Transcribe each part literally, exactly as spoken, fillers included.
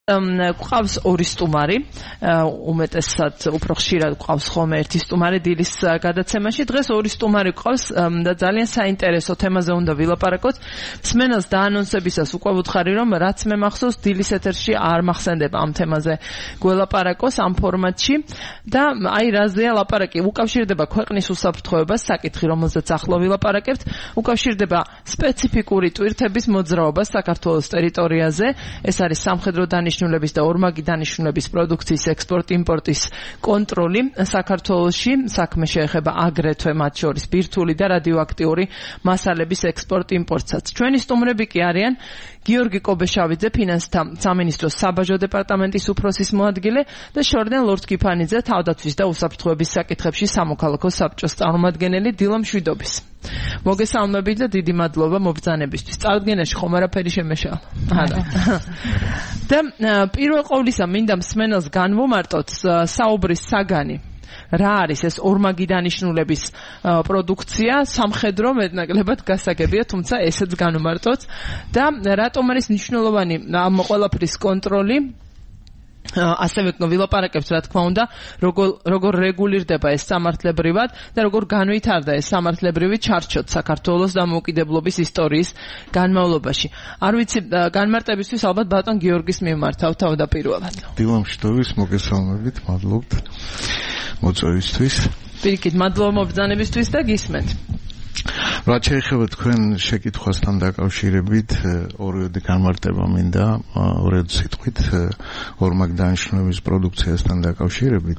Გვყავს ორი სტუმარი, უმეტესად უფრო ხშირად გვყავს ხოლმე ერთი სტუმარი დილის გადაცემაში. დღეს ორი სტუმარი გვყავს და ძალიან საინტერესო თემაზე უნდა ვილაპარაკოთ. მსმენელს დაანონსებისას უკვე ვუთხარი, რომ რაც მე მახსოვს დილის ეთერში არ მახსენდება ამ თემაზე გველაპარაკოს ამ ფორმატში და აი რაზეა ლაპარაკი, უკავშირდება ქვეყნის უსაფრთხოებას, საკითხი რომელზეც ახლა ვილაპარაკებთ, უკავშირდება სპეციფიკური ტვირთების მოძრაობას საქართველოს ტერიტორიაზე. ეს არის სამხედრო დანიშნულების და ორმაგი დანიშნულების პროდუქციის ექსპორტ-იმპორტის კონტროლი საქართველოში. საქმე შეეხება აგრეთვე მათ შორის ბირთვული და რადიოაქტიური მასალების ექსპორტ-იმპორტსაც. ჩვენი სტუმრები კი არიან გიორგი კობეშავიძე, ფინანსთა სამინისტროს საბაჟო დეპარტამენტის უფროსის მოადგილე და შორდენ ლორდ-კიფანიძე, თავდაცვის და უსაფრთხოების საკითხებში სამოქალაქო საბჭოს წარმომადგენელი დილა მშვიდობის. მოგესალმებით და დიდი მადლობა მობრძანებისთვის. წარდგენაში ხომ არაფერი შემეშალა. არა. და პირველ ყოვლისა მინდა მსმენელს განვომარტოთ საუბრის საგანი. რა არის ეს ორმაგი დანიშნულების პროდუქცია, სამხედრო მეტნაკლებად გასაგებია, თუმცა ესეც განვომარტოთ და რატომ არის მნიშვნელოვანი ამ ყველაფრის კონტროლი. ასევე ვილაპარაკებთ რა თქმა უნდა, როგორ როგორ რეგულირდება ეს სამართლებრივად და როგორ განვითარდა ეს სამართლებრივი ჩარჩოთ საქართველოს დამოუკიდებლობის ისტორიის განმავლობაში. არ ვიცი, განმარტებისთვის ალბათ ბატონ გიორგის მიმართავ თავდაპირველად. დილა მშვიდობის, მოგესალმებით, მადლობთ მოწვევისთვის. პირიქით, მადლობა მობრძანებისთვის და გისმენთ. რაც შეეხება თქვენ შეკითხვასთან დაკავშირებით, ორივე განმარტება მინდა, ორივე სიტყვით ორმაგი დანიშნულების პროდუქციასთან დაკავშირებით.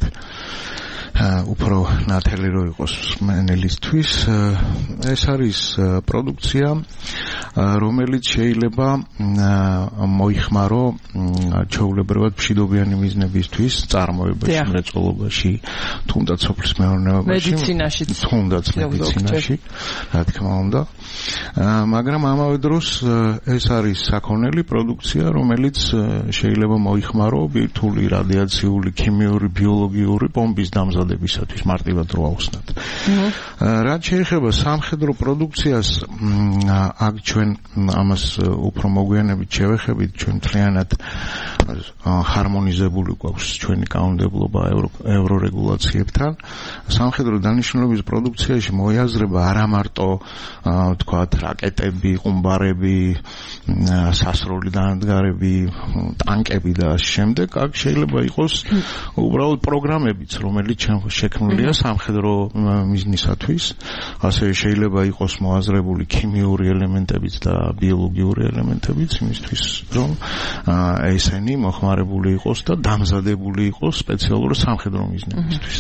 უფრო ნათელი რო იყოს მსმენელისთვის, ეს არის პროდუქცია, რომელიც შეიძლება მოიხმარო ჩვეულებრივად მშვიდობიანი მიზნებისთვის წარმოებაში, მრეწველობაში, თუნდაც სოფლის მეურნეობაში, მედიცინაშიც, თუნდაც მედიცინაში, რა თქმა უნდა. მაგრამ ამავე დროს ეს არის საქონელი პროდუქცია, რომელიც შეიძლება მოიხმარო ბირთვული, რადიაციული, ქიმიური, ბიოლოგიური პომპის დამზადებისათვის მარტივად რო ავხსნათ. რაც შეეხება სამხედრო პროდუქციას, აქ ჩვენ ამას უფრო მოგვიანებით შევეხებით, ჩვენ მთლიანად ჰარმონიზებული გვაქვს ჩვენი კანონმდებლობა ევრორეგულაციებთან. სამხედრო დანიშნულების პროდუქციაში მოიაზრება არა მარტო თქვათ რაკეტები, ყუმბარები, სასროლი დანადგარები, ტანკები და ამ შემდეგ, აქ შეიძლება იყოს უბრალოდ პროგრამებიც, რომელიც შექმნილია სამხედრო მიზნისათვის, ასევე შეიძლება იყოს მოაზრებული ქიმიური ელემენტებიც და ბიოლოგიური ელემენტებიც იმისთვის, რომ ესენი მოხმარებული იყოს და დამზადებული იყოს სპეციალურად სამხედრო მიზნებისთვის.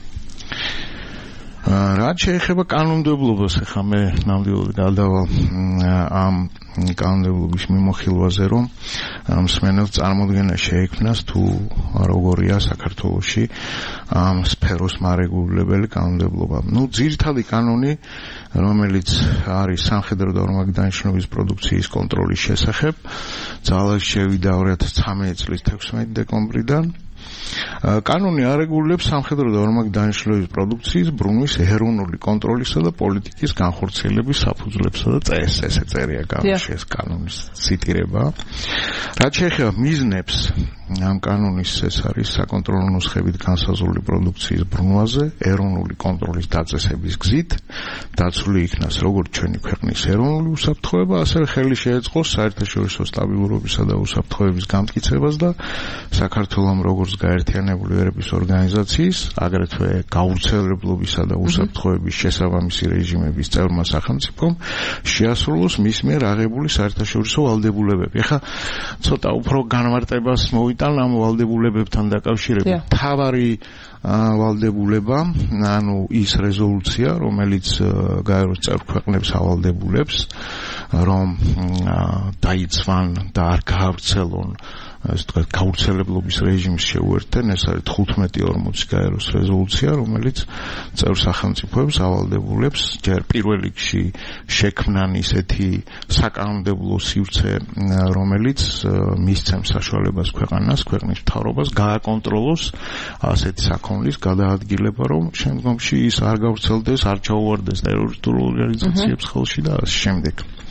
რაც შეეხება კანონმდებლობას, ახლა მე ნამდვილად გადავალ ამ კანონმდებლობის მიმოხილვაზე, რომ მსმენელს წარმოდგენა შეექმნას თუ როგორია საქართველოში ამ სფეროს მარეგულირებელი კანონმდებლობა. ნუ ძირითადი კანონი, რომელიც არის სამხედრო და ორმაგი დანიშნულების პროდუქციის კონტროლის შესახებ, ძალაში შევიდა ორი ათას ცხრამეტი წლის თექვსმეტი დეკემბრიდან. კანონი არეგულირებს სამხედრო და ორმაგი დანიშნულების პროდუქციის ბრუნვის ეროვნული კონტროლისა და პოლიტიკის განხორციელების საფუძვლებსა და წესს. ესე წერია კანონში, ეს კანონის ციტირება. რაც შეეხება მიზნებს, ამ კანონის ეს არის საკონტროლო ნუსხებით განსაზღვრული პროდუქციის ბრუნვაზე ეროვნული კონტროლის დაწესების გზით დაცული იქნას როგორც ჩვენი ქვეყნის ეროვნული უსაფრთხოება, ასევე ხელი შეეწყოს საერთაშორისო სტაბილურობისა და უსაფრთხოების გამტკიცებას და საქართველოს როგორც გაერთიანებული ერების ორგანიზაციის, აგრეთვე გავრცელებლობისა და უსაფრთხოების შესაბამისი რეჟიმების წევრმა სახელმწიფომ შეასრულოს მის მიერ აღებული საერთაშორისო ვალდებულებები. ეხლა ცოტა უფრო განმარტებას მოვიტან ამ ვალდებულებებთან დაკავშირებით. თავარი ვალდებულება, ანუ ის რეზოლუცია, რომელიც გაეროს წევრ ქვეყნებს ავალდებულებს, რომ დაიცვან და არ გაავრცელონ ეს თქვა გავრცელებლობის რეჟიმს შეუერთდნენ. ეს არის თხუთმეტი ორმოცი გაეროს რეზოლუცია, რომელიც წევრ სახელმწიფოებს ავალდებულებს ჯერ პირველ რიგში შექმნან ისეთი საკანონმდებლო სივრცე, რომელიც მისცემს საშუალებას ქვეყანას, ქვეყნის მთავრობას გააკონტროლოს ასეთი საქონლის გადაადგილება, რომ შემდგომში ის არ გავრცელდეს, არ ჩაუვარდეს ტერორისტულ ორგანიზაციებს ხელში და ამ შემდეგ.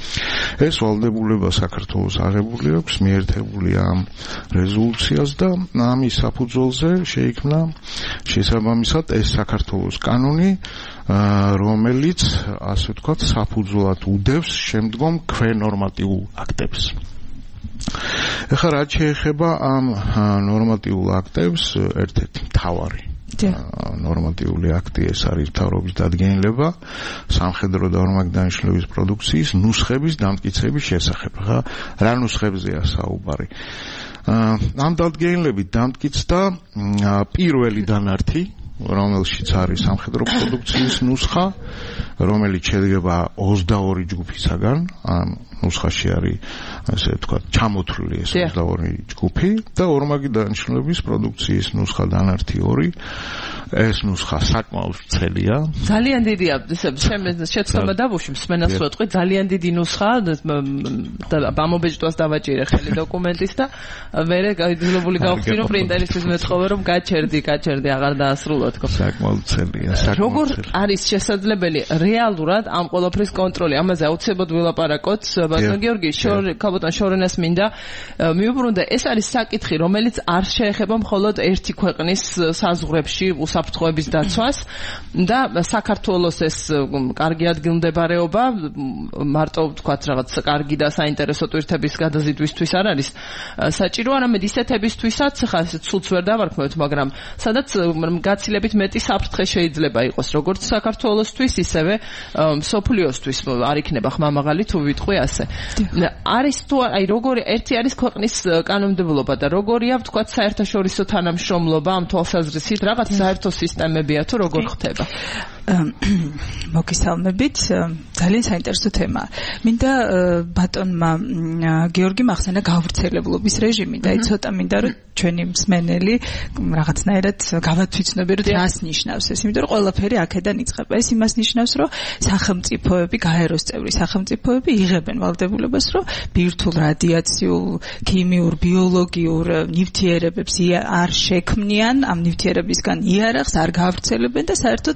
ეს ვალდებულება საქართველოს აღებული აქვს, მიერთებული ამ რეზოლუციას და ამის საფუძველზე შეიქმნა შესაბამისად ეს საქართველოს კანონი, რომელიც ასე ვთქვათ საფუძვლად უდევს შემდგომ ქვენორმატიულ აქტებს. ეხლა რაც შეეხება ამ ნორმატიულ აქტებს, ერთ-ერთი მთავარი ნორმატიული აქტი ეს არის მთავრობის დადგენილება სამხედრო და ორმაგი დანიშნულების პროდუქციის ნუსხების დამტკიცების შესახებ. ხა რა ნუსხებზეა საუბარი? ამ დადგენილებით დამტკიცდა პირველი დანართი, რომელშიც არის სამხედრო პროდუქციის ნუსხა, რომელიც შედგება ოცდაორი ჯგუფისაგან, ამ ნუსხაში არის ასე ვთქვათ ჩამოთვლილი ეს ოცდაორი ჯგუფი და ორმაგი დანიშნულების პროდუქციის ნუსხა დანართი ორი. ეს ნუსხა საკმაოდ ვრცელია. ძალიან დიდია, შეცდომა დავუშვი მსმენელს ვეთყვი, ძალიან დიდი ნუსხა და ამობეჭდვას დავაჭირე ხელი დოკუმენტის და მერე გაიძლებული გავხდი რომ პრინტერისთვის მეთხოვე რომ გაჩერდი, გაჩერდი აღარ დაასრულო თქო. საკმაოდ ვრცელია, საკმაოდ. როგორ არის შესაძლებელი რეალურად ამ ყველაფრის კონტროლი? ამაზე აუცილებლად ვილაპარაკოთ. ბატონ გიორგი, ქალბატონ შორენას მინდა მიუბრუნდა, ეს არის საკითხი, რომელიც არ შეეხება მხოლოდ ერთი ქვეყნის საზღვრებში უსაფრთხოების დაცვას და საქართველოს ეს კარგი ადგილმდებარეობა მარტო ვთქვათ რაღაც კარგი და საინტერესო ტვირთების გადაზიდვისთვის არ არის საჭირო, არამედ ისეთებისთვისაც, ხა ეს ცულც ვერ დავარქმევთ, მაგრამ სადაც გაცილებით მეტი საფრთხე შეიძლება იყოს, როგორც საქართველოსთვის, ისევე მსოფლიოსთვის არ იქნება ხმამაღალი თუ ვიტყვი ასე. არის თუ აი როგორი ერთი არის ქვეყნის კანონმდებლობა და როგორია ვთქვათ საერთაშორისო თანამშრომლობა ამ თვალსაზრისით, რაღაც საერთო სისტემებია თუ როგორ ხდება? მოგესალმებით, ძალიან საინტერესო თემაა. მინდა ბატონმა გიორგიმ ახსენა გავრცელებლობის რეჟიმი და ცოტა მინდა რომ ჩვენი მსმენელი რაღაცნაირად გავათვიცნობი რომ რას ნიშნავს ეს, იმიტომ რომ ყველაფერი აქედან იწყება. ეს იმას ნიშნავს, რომ სახელმწიფოები, გაეროს წევრი სახელმწიფოები იღებენ ვალდებულებას, რომ ბირთვულ რადიაციულ, ქიმიურ, ბიოლოგიურ ნივთიერებებს არ შექმნიან, ამ ნივთიერებისგან იარაღს არ გავრცელებენ და საერთოდ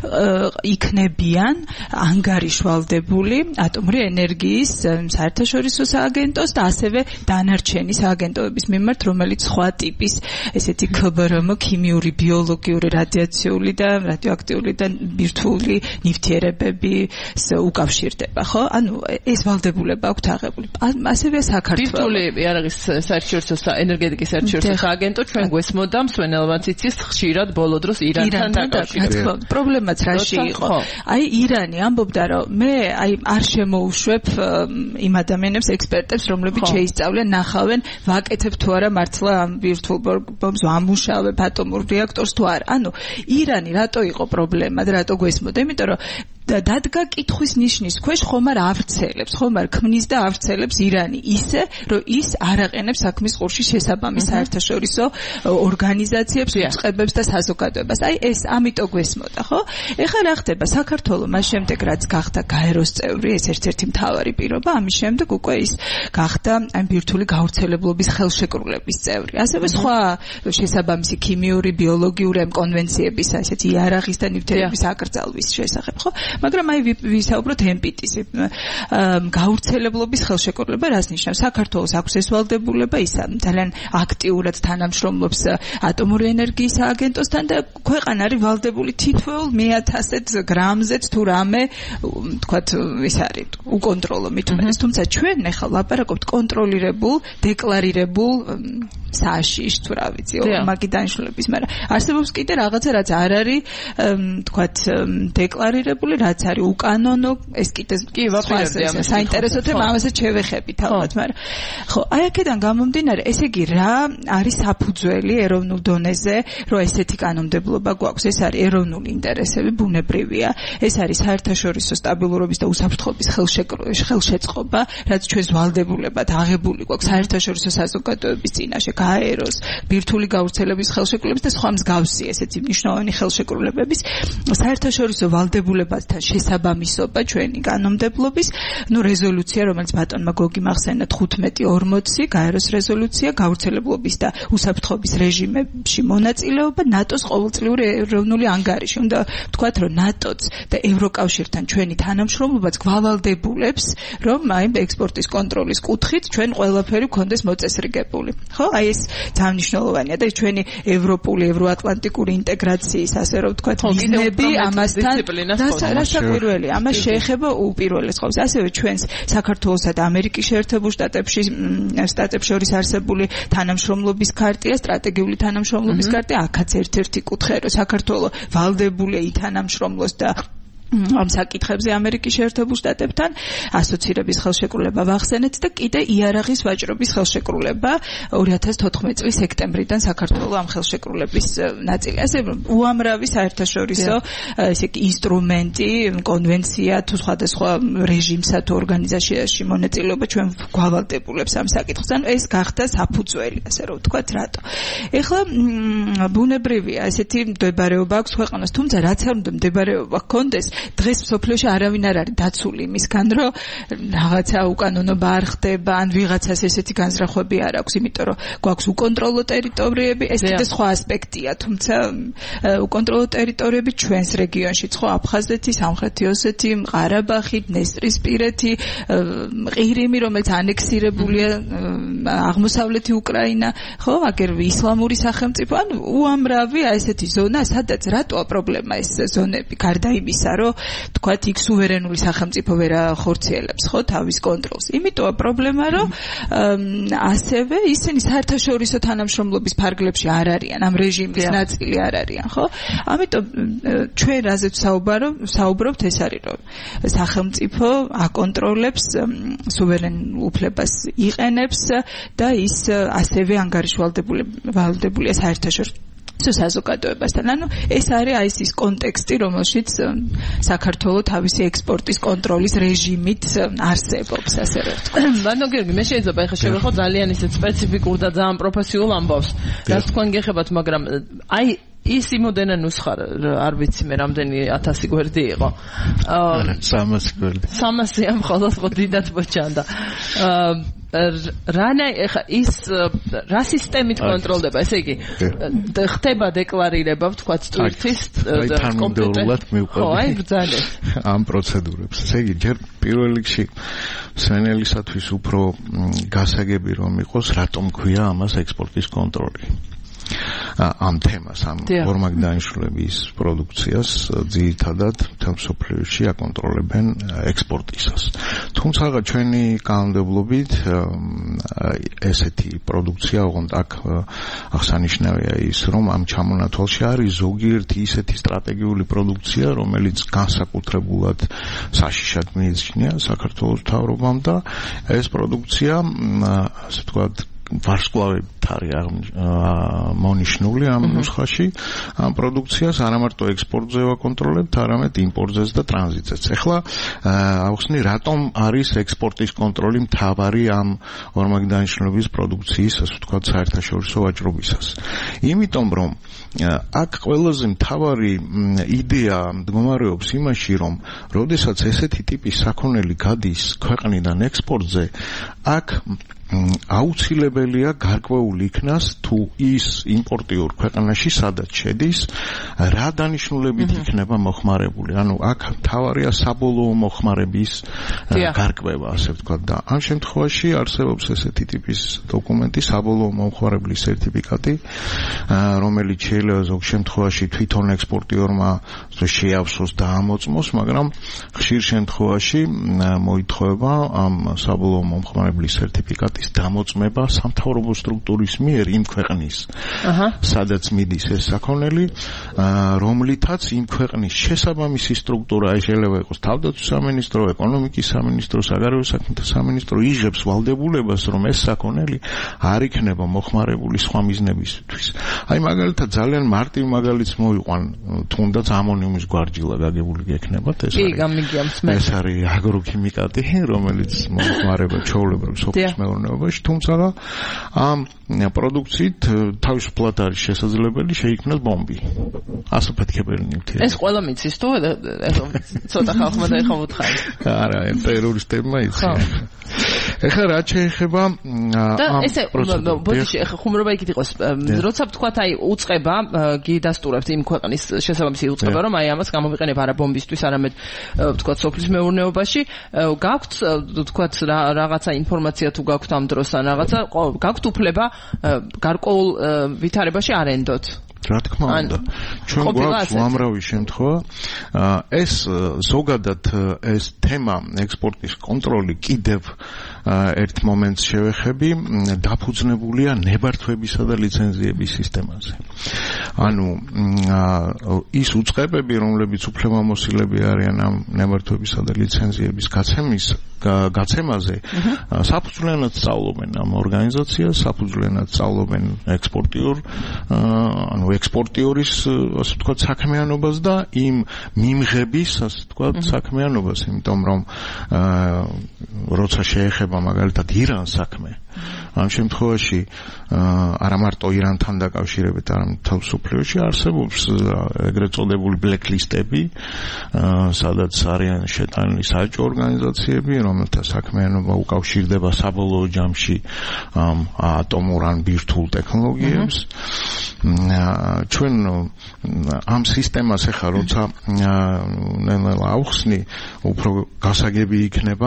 იქნებიან ანგარიშვალდებული ატომური ენერგიის საერთაშორისო სააგენტოს და ასევე დანარჩენი სააგენტოების მიმართ, რომელიც სხვა ტიპის ესეთი ქ ბ რ მ ქიმიური, ბიოლოგიური, რადიაციული და რადიოაქტიული და ბირთვული ნივთიერებების უკავშირდება, ხო? ანუ ეს ვალდებულება აქვს აღებული. ასევე საქართველოს ბირთვული იარაღის საერთაშორისო ენერგეტიკის საერთაშორისო სააგენტო ჩვენ გვესმოდა მსვენელმაც იცის ხშირად ბოლო დროს ირანთან დაკავშირებით. პრობლემაც რაში იყო? აი ირანი ამბობდა რომ მე აი არ შემოუშვებ იმ ადამიანებს, ექსპერტებს, რომლებიც შეისწავლენ, ნახავენ, ვაკეთებ თუ არა მართლა ამ ბირთვულ ბომბს ამუშავებ ატომურ რეაქტორს თუ არა. ანუ ირანი რატო იყო პრობლემა და რატო გვესმოდა? იმიტომ რომ დადგა კითხვის ნიშნის ქვეშ ხომ არ ავრცელებს, ხომ არ ქმნის და ავრცელებს ირანი ისე, რომ ის არ აყენებს საქმის ყურში შესაბამის საერთაშორისო ორგანიზაციებს, უწყებებს და საზოგადოებას. აი ეს ამიტომ გვესმოდა, ხო? ეხლა რა ხდება? საქართველოს მას შემდეგ რაც გახდა გაეროს წევრი, ეს ერთ-ერთი მთავარი პირობა, ამის შემდეგ უკვე ის გახდა აი ბირთვული გავრცელებლობის ხელშეკრულების წევრი. ასევე სხვა შესაბამისი ქიმიური, ბიოლოგიური ამ კონვენციების, ასეთი იარაღის და ნივთიერების აკრძალვის შესახებ, ხო? მაგრამ აი ვისაუბროთ ემპიტის გავრცელებლობის ხელშეკრულება რას ნიშნავს? საქართველოს აქვს ეს ვალდებულება, ის ძალიან აქტიურად თანამშრომლობს ატომური ენერგიის სააგენტოსთან და ქვეყანა არის ვალდებული თითოეულ მეათასად გრამზეც თუ რამე თქვათ ის არის უკონტროლო მითუმეტეს, თუმცა ჩვენ ახლა ლაპარაკობთ კონტროლირებულ, დეკლარირებულ სააშიშ თუ რა ვიცი, ორმაგი დანიშნულების, მაგრამ არსებობს კიდე რაღაცა რაც არ არის თქვათ დეკლარირებული, რაც არის უკანონო, ეს კიდე კი ვაპირებდი საინტერესო თემა, ამასაც შევეხებით ალბათ, მაგრამ ხო, აი აქედან გამომდინარე, ესე იგი რა არის საფუძველი ეროვნულ დონეზე, რომ ესეთი კანონმდებლობა გვაქვს, ეს არის ეროვნული ინტერესები, ბუნებრივია, ეს არის საერთაშორისო სტაბილურობის და უსაფრთხოების ხელშეწყობა, რაც ჩვენს ვალდებულებად აღებული გვაქვს საერთაშორისო საზოგადოების წინაშე, გაეროს, ბირთვული გავრცელების ხელშეკრულების და სხვა მსგავსი ესეთი მნიშვნელოვანი ხელშეკრულებების საერთაშორისო ვალდებულებასთან კანონებთან შესაბამისობა ჩვენი კანონმდებლობის, ну რეზოლუცია, რომელიც ბატონმა გოგი მახსენეთ ხუთმეტი ორმოცი, გაეროს რეზოლუცია, გავრცელებლობის და უსაფრთხოების რეჟიმებში მონაწილეობა ნატოს ყოველწლიური ეროვნული ანგარიში. უნდა ვთქვათ, რომ ნატოც და ევროკავშირთან ჩვენი თანამშრომლობაც გვალვალდებულებს, რომ აი ექსპორტის კონტროლის კუთხით ჩვენ ყველაფერი გქონდეს მოწესრიგებული. ხო, აი ეს ძალიან მნიშვნელოვანია და ჩვენი ევროპული, ევროატლანტიკური ინტეგრაციის, ასე რომ ვთქვათ, მიზნები ამასთან დასაკვირველი, ამას შეეხება უპირველეს ყოვლისა. ასევე ჩვენს საქართველოსა და ამერიკის შეერთებულ შტატებში შტატებს შორის არსებული თანამშრომლობის ქარტია, სტრატეგიული თანამშრომლობის ქარტია, აქაც ერთ-ერთი კუთხე, რომ საქართველო ვალდებულია ითანამშრომლოს და ამ საკითხებზე ამერიკის შეერთებულ შტატებთან ასოცირების ხელშეკრულება ვახსენეთ და კიდე იარაღის ვაჭრობის ხელშეკრულება ორი ათას თოთხმეტი წლის სექტემბრიდან საქართველოს ამ ხელშეკრულების ნაწილი. ასე უამრავი საერთაშორისო ესე იგი ინსტრუმენტი, კონვენცია თუ სხვადასხვა რეჟიმსა თუ ორგანიზაციაში მონაწილეობა ჩვენ გვალვალდებულებს ამ საკითხს. ანუ ეს გახდა საფუძველი, ასე რომ ვთქვათ, რატო. ეხლა ბუნებრივია ესეთი მდებარეობა აქვს ქვეყანას, თუმცა რაც არ უნდა მდებარეობა ჰქონდეს, დღეს სოფლიოში არავინ არ არის დაცული იმისგან, რომ რაღაცა უკანონობა არ ხდება, ან ვიღაცას ესეთი განზრახვები არ აქვს, იმიტომ რომ გვაქვს უკონტროლო ტერიტორიები, ეს კიდე სხვა ასპექტია, თუმცა უკონტროლო ტერიტორიები ჩვენს რეგიონშიც, ხო, აფხაზეთი, სამხრეთი ოსეთი, ყარაბაღი, დნესტრისპირეთი, ყირიმი, რომელიც ანექსირებულია, აღმოსავლეთი უკრაინა, ხო, აგერ ისლამური სახელმწიფო, ანუ უამრავი ესეთი ზონა, სადაც რატოა პრობლემა ეს ზონები, გარდა იმისა, რომ თქვათ იქ სუვერენული სახელმწიფო ვერ ახორციელებს ხო თავის კონტროლს. იმიტომა პრობლემა, რომ ასევე ისინი საერთაშორისო თანამშრომლობის ფარგლებში არ არიან, ამ რეჟიმის ნაწილი არ არიან, ხო? ამიტომ ჩვენ რაზეც საუბრობთ, ეს არის, რომ სახელმწიფო აკონტროლებს სუვერენულ უფლებას იყენებს და ის ასევე ანგარიშვალდებულია საერთაშორისო საზოგადოებასთან. ანუ ეს არის აი ეს კონტექსტი, რომელშიც საქართველოს თავისი ექსპორტის კონტროლის რეჟიმით არსებობს, ასე რომ ვთქვათ. ბანო გიორგი, მე შეიძლება ეხლა შევეხო ძალიან ისეთ სპეციფიკურ და ძალიან პროფესიულ ამბავს, რაც თქვენ გეხებათ, მაგრამ აი ის იმოდენა ნუსხა არ ვიცი მე რამდენი ათასი გვერდი იყო. აა სამასი გვერდი. სამასი ამ ხოლოს ხო დიდად მოჩანდა. აა რანა ეხა ის რა სისტემით კონტროლდება, ესე იგი ხდება დეკლარირება, ვთქვათ, ტვირთის კომპიუტერულად მივყვები. ხო, აი ბრძანე. ამ პროცედურებს. ესე იგი ჯერ პირველ რიგში სვენელისათვის უფრო გასაგები რომ იყოს, რატომ ქვია ამას ექსპორტის კონტროლი. ამ თემას, ამ ორმაგი დანიშნულების პროდუქციას ძირითადად მთელ მსოფლიოში აკონტროლებენ ექსპორტისას. თუმცა ჩვენი კანონმდებლობით ესეთი პროდუქცია, ოღონდ აქ აღსანიშნავია ის, რომ ამ ჩამონათვალში არის ზოგიერთი ისეთი სტრატეგიული პროდუქცია, რომელიც განსაკუთრებულად საშიშად მიიჩნია საქართველოს მთავრობამ და ეს პროდუქცია, ასე ვთქვათ, ვარსკვლავებით არის მონიშნული ამ ნუსხაში. ამ პროდუქციას არა მარტო ექსპორტზე ვაკონტროლებთ, არამედ იმპორტზეც და ტრანზიტზეც. ეხლა ავხსნი, რატომ არის ექსპორტის კონტროლი მთავარი ამ ორმაგი დანიშნულების პროდუქციის, ასე ვთქვათ, საერთაშორისო ვაჭრობისას. იმიტომ რომ აქ ყველაზე მთავარი იდეა მდგომარეობს იმაში, რომ როდესაც ესეთი ტიპის საქონელი გადის ქვეყნიდან ექსპორტზე, აქ აუცილებელია გარკვეული იქნას თუ ის იმპორტიორ ქვეყანაში სადაც შედის, რა დანიშნულებით იქნება მოხმარებული. ანუ აქ მთავარია საბოლოო მოხმარების გარკვევა, ასე ვთქვათ, და ამ შემთხვევაში არსებობს ესეთი ტიპის დოკუმენტი, საბოლოო მომხმარებლის სერტიფიკატი, რომელიც შეიძლება ზოგ შემთხვევაში თვითონ ექსპორტიორმა შეავსოს და ამოწმოს, მაგრამ ხშირ შემთხვევაში მოითხოვება ამ საბოლოო მომხმარებლის სერტიფიკატი დამოწმება სამთავრობო სტრუქტურის მიერ იმ ქვეყნის, სადაც მიდის ეს საქონელი, რომლითაც იმ ქვეყნის შესაბამისი სტრუქტურა, შეიძლება იყოს თავდაცვის სამინისტრო, ეკონომიკის სამინისტრო, საგარეო საქმეთა სამინისტრო, იღებს ვალდებულებას, რომ ეს საქონელი არ იქნება მოხმარებული სხვა მიზნებისთვის. აი მაგალითად ძალიან მარტივ მაგალითს მოვიყვან, თუნდაც ამონიუმის გვარჯილა გაგებული გექნებათ, ეს არის ეს არის აგროქიმიკატი, რომელიც მოხმარება ჩვეულებრივ სოფლის მეურნეობაში. მდგომარეობაში, თუმცა ამ პროდუქციით თავისუფლად არის შესაძლებელი შეიქმნას ბომბი. ასაფეთქებელი ნივთიერება. ეს ყველა მიცის თუ ცოტა ხალხმა და ეხა მოთხარი. არა, ტერორისტებმა იცი. ეხლა რაც შეეხება ამ ესე ბოდიში ეხლა ხუმრობა იქით იყოს როცა ვთქვათ აი უწყება გიდასტურებთ იმ ქვეყნის შესაბამისი უწყება რომ აი ამას გამოვიყენებ არა ბომბისთვის არამედ ვთქვათ სოფლის მეურნეობაში გაქვთ ვთქვათ რაღაცა ინფორმაცია თუ გაქვთ ამ დროს ან რაღაცა გაქვთ უფლება გარკვეულ ვითარებაში არენდოთ რა თქმა უნდა ჩვენ გვაქვს უამრავი შემთხვევა ეს ზოგადად ეს თემა ექსპორტის კონტროლი კიდევ ერთ მომენტს შევეხები დაფუძნებულია ნებართვებისა და ლიცენზიების სისტემაზე ანუ ის უწყებები რომლებიც უფლებამოსილები არიან ამ ნებართვებისა და ლიცენზიების გაცემის გაცემაზე საფუძვლიანად სწავლობენ ამ ორგანიზაციას საფუძვლიანად სწავლობენ ექსპორტიორ ანუ ექსპორტიორის ასე ვთქვათ საქმიანობას და იმ მიმღების ასე ვთქვათ საქმიანობას იმიტომ რომ როცა შეეხება მაგალითად ირანს საქმე ამ შემთხვევაში არა მარტო ირანთან დაკავშირებით არამედ თავისუფლებაში არსებობს ეგრეთ წოდებული ბლეკლისტები სადაც არიან შეტანილი საჯარო ორგანიზაციები რომელთა საქმიანობა უკავშირდება საბოლოო ჯამში ამ ატომურ ან ბირთვულ ტექნოლოგიებს ჩვენ ამ სისტემას ახლა როცა ნელა ავხსნი უფრო გასაგები იქნება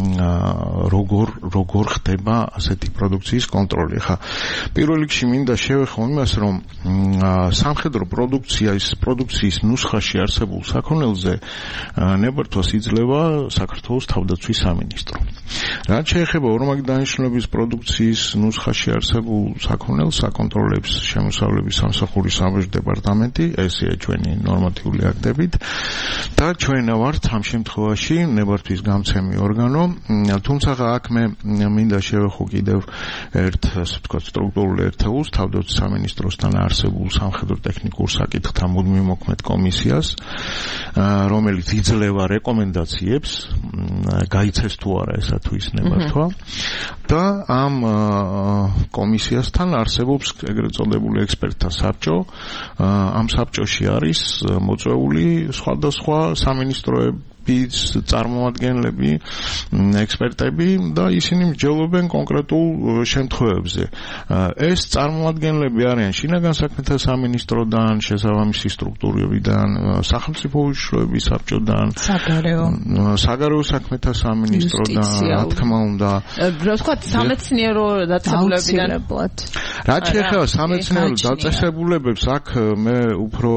როგორ როგორ ხდება ასეთი პროდუქციის კონტროლი ხა პირველ რიგში მინდა შევეხო იმას რომ სამხედრო პროდუქციის პროდუქციის ნუსხაში არსებულ საქონელზე ნებართვას იძლევა საქართველოს თავდაცვის სამინისტრო რაც შეეხება ორმაგი დანიშნულების პროდუქციის ნუსხაში არსებულ საქონელს აკონტროლებს შემოსავლების სამსახურის საბჭოს დეპარტამენტი ესეა ჩვენი ნორმატიული აქტებით და ჩვენ ვართ ამ შემთხვევაში ნებართვის გამცემი ორგანო თუმცა აქ მე მინდა შევეხო კიდევ ერთ ასე ვთქვათ სტრუქტურულ ერთეულს თავდაცვის სამინისტროსთან არსებულ სამხედრო ტექნიკურ საკითხთა მუდმივ მოქმედ კომისიას რომელიც იძლევა რეკომენდაციებს გაიცეს თუ არა ესა თუ ის ნებართვა და ამ კომისიასთან არსებობს ეგრეთ წოდებული ექსპერტთა საბჭო ამ საბჭოში არის მოწვეული სხვადასხვა სამინისტროების წარმომადგენლები ექსპერტები და ისინი მსჯელობენ კონკრეტულ შემთხვევებზე ეს წარმომადგენლები არიან შინაგან საქმეთა სამინისტროდან შესაბამისი სტრუქტურებიდან სახელმწიფო უშუალოების საბჭოდან საგარეო საგარეო საქმეთა სამინისტროდან რა თქმა უნდა რა ვთქვათ სამეცნიერო დაწესებულებიდან რაც შეეხება სამეცნიერო დაწესებულებებს აქ მე უფრო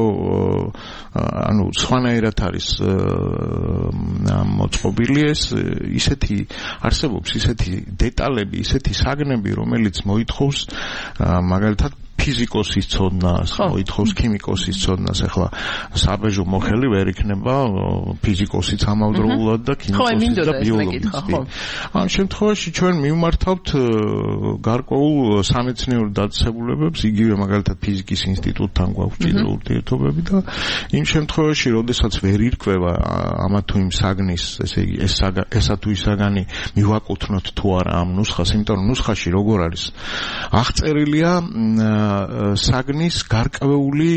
ანუ სხვანაირად არის მოწყობილი ეს ისეთი არსებობს ისეთი დეტალები ისეთი საგნები რომელიც მოითხოვს მაგალითად ფიზიკოსის ცოდნას, მოითხოვს ქიმიკოსის ცოდნას, ახლა საბეჟო მოხელი ვერ იქნება ფიზიკოსიც ამავდროულად და ქიმიკოსიც და ბიოლოგიც. ამ შემთხვევაში ჩვენ მივმართავთ გარკვეულ სამეცნიერო დაწესებულებებს, იგივე მაგალითად ფიზიკის ინსტიტუტთან გვაქვს ჭიდრო ურთიერთობები და იმ შემთხვევაში, როდესაც ვერ ირკვევა ამა თუ იმ საგნის, ესე იგი ეს ესა თუ ის საგანი მივაკუთვნოთ თუ არა ამ ნუსხას, იმიტომ რომ ნუსხაში როგორ არის აღწერილია საგნის გარკვეული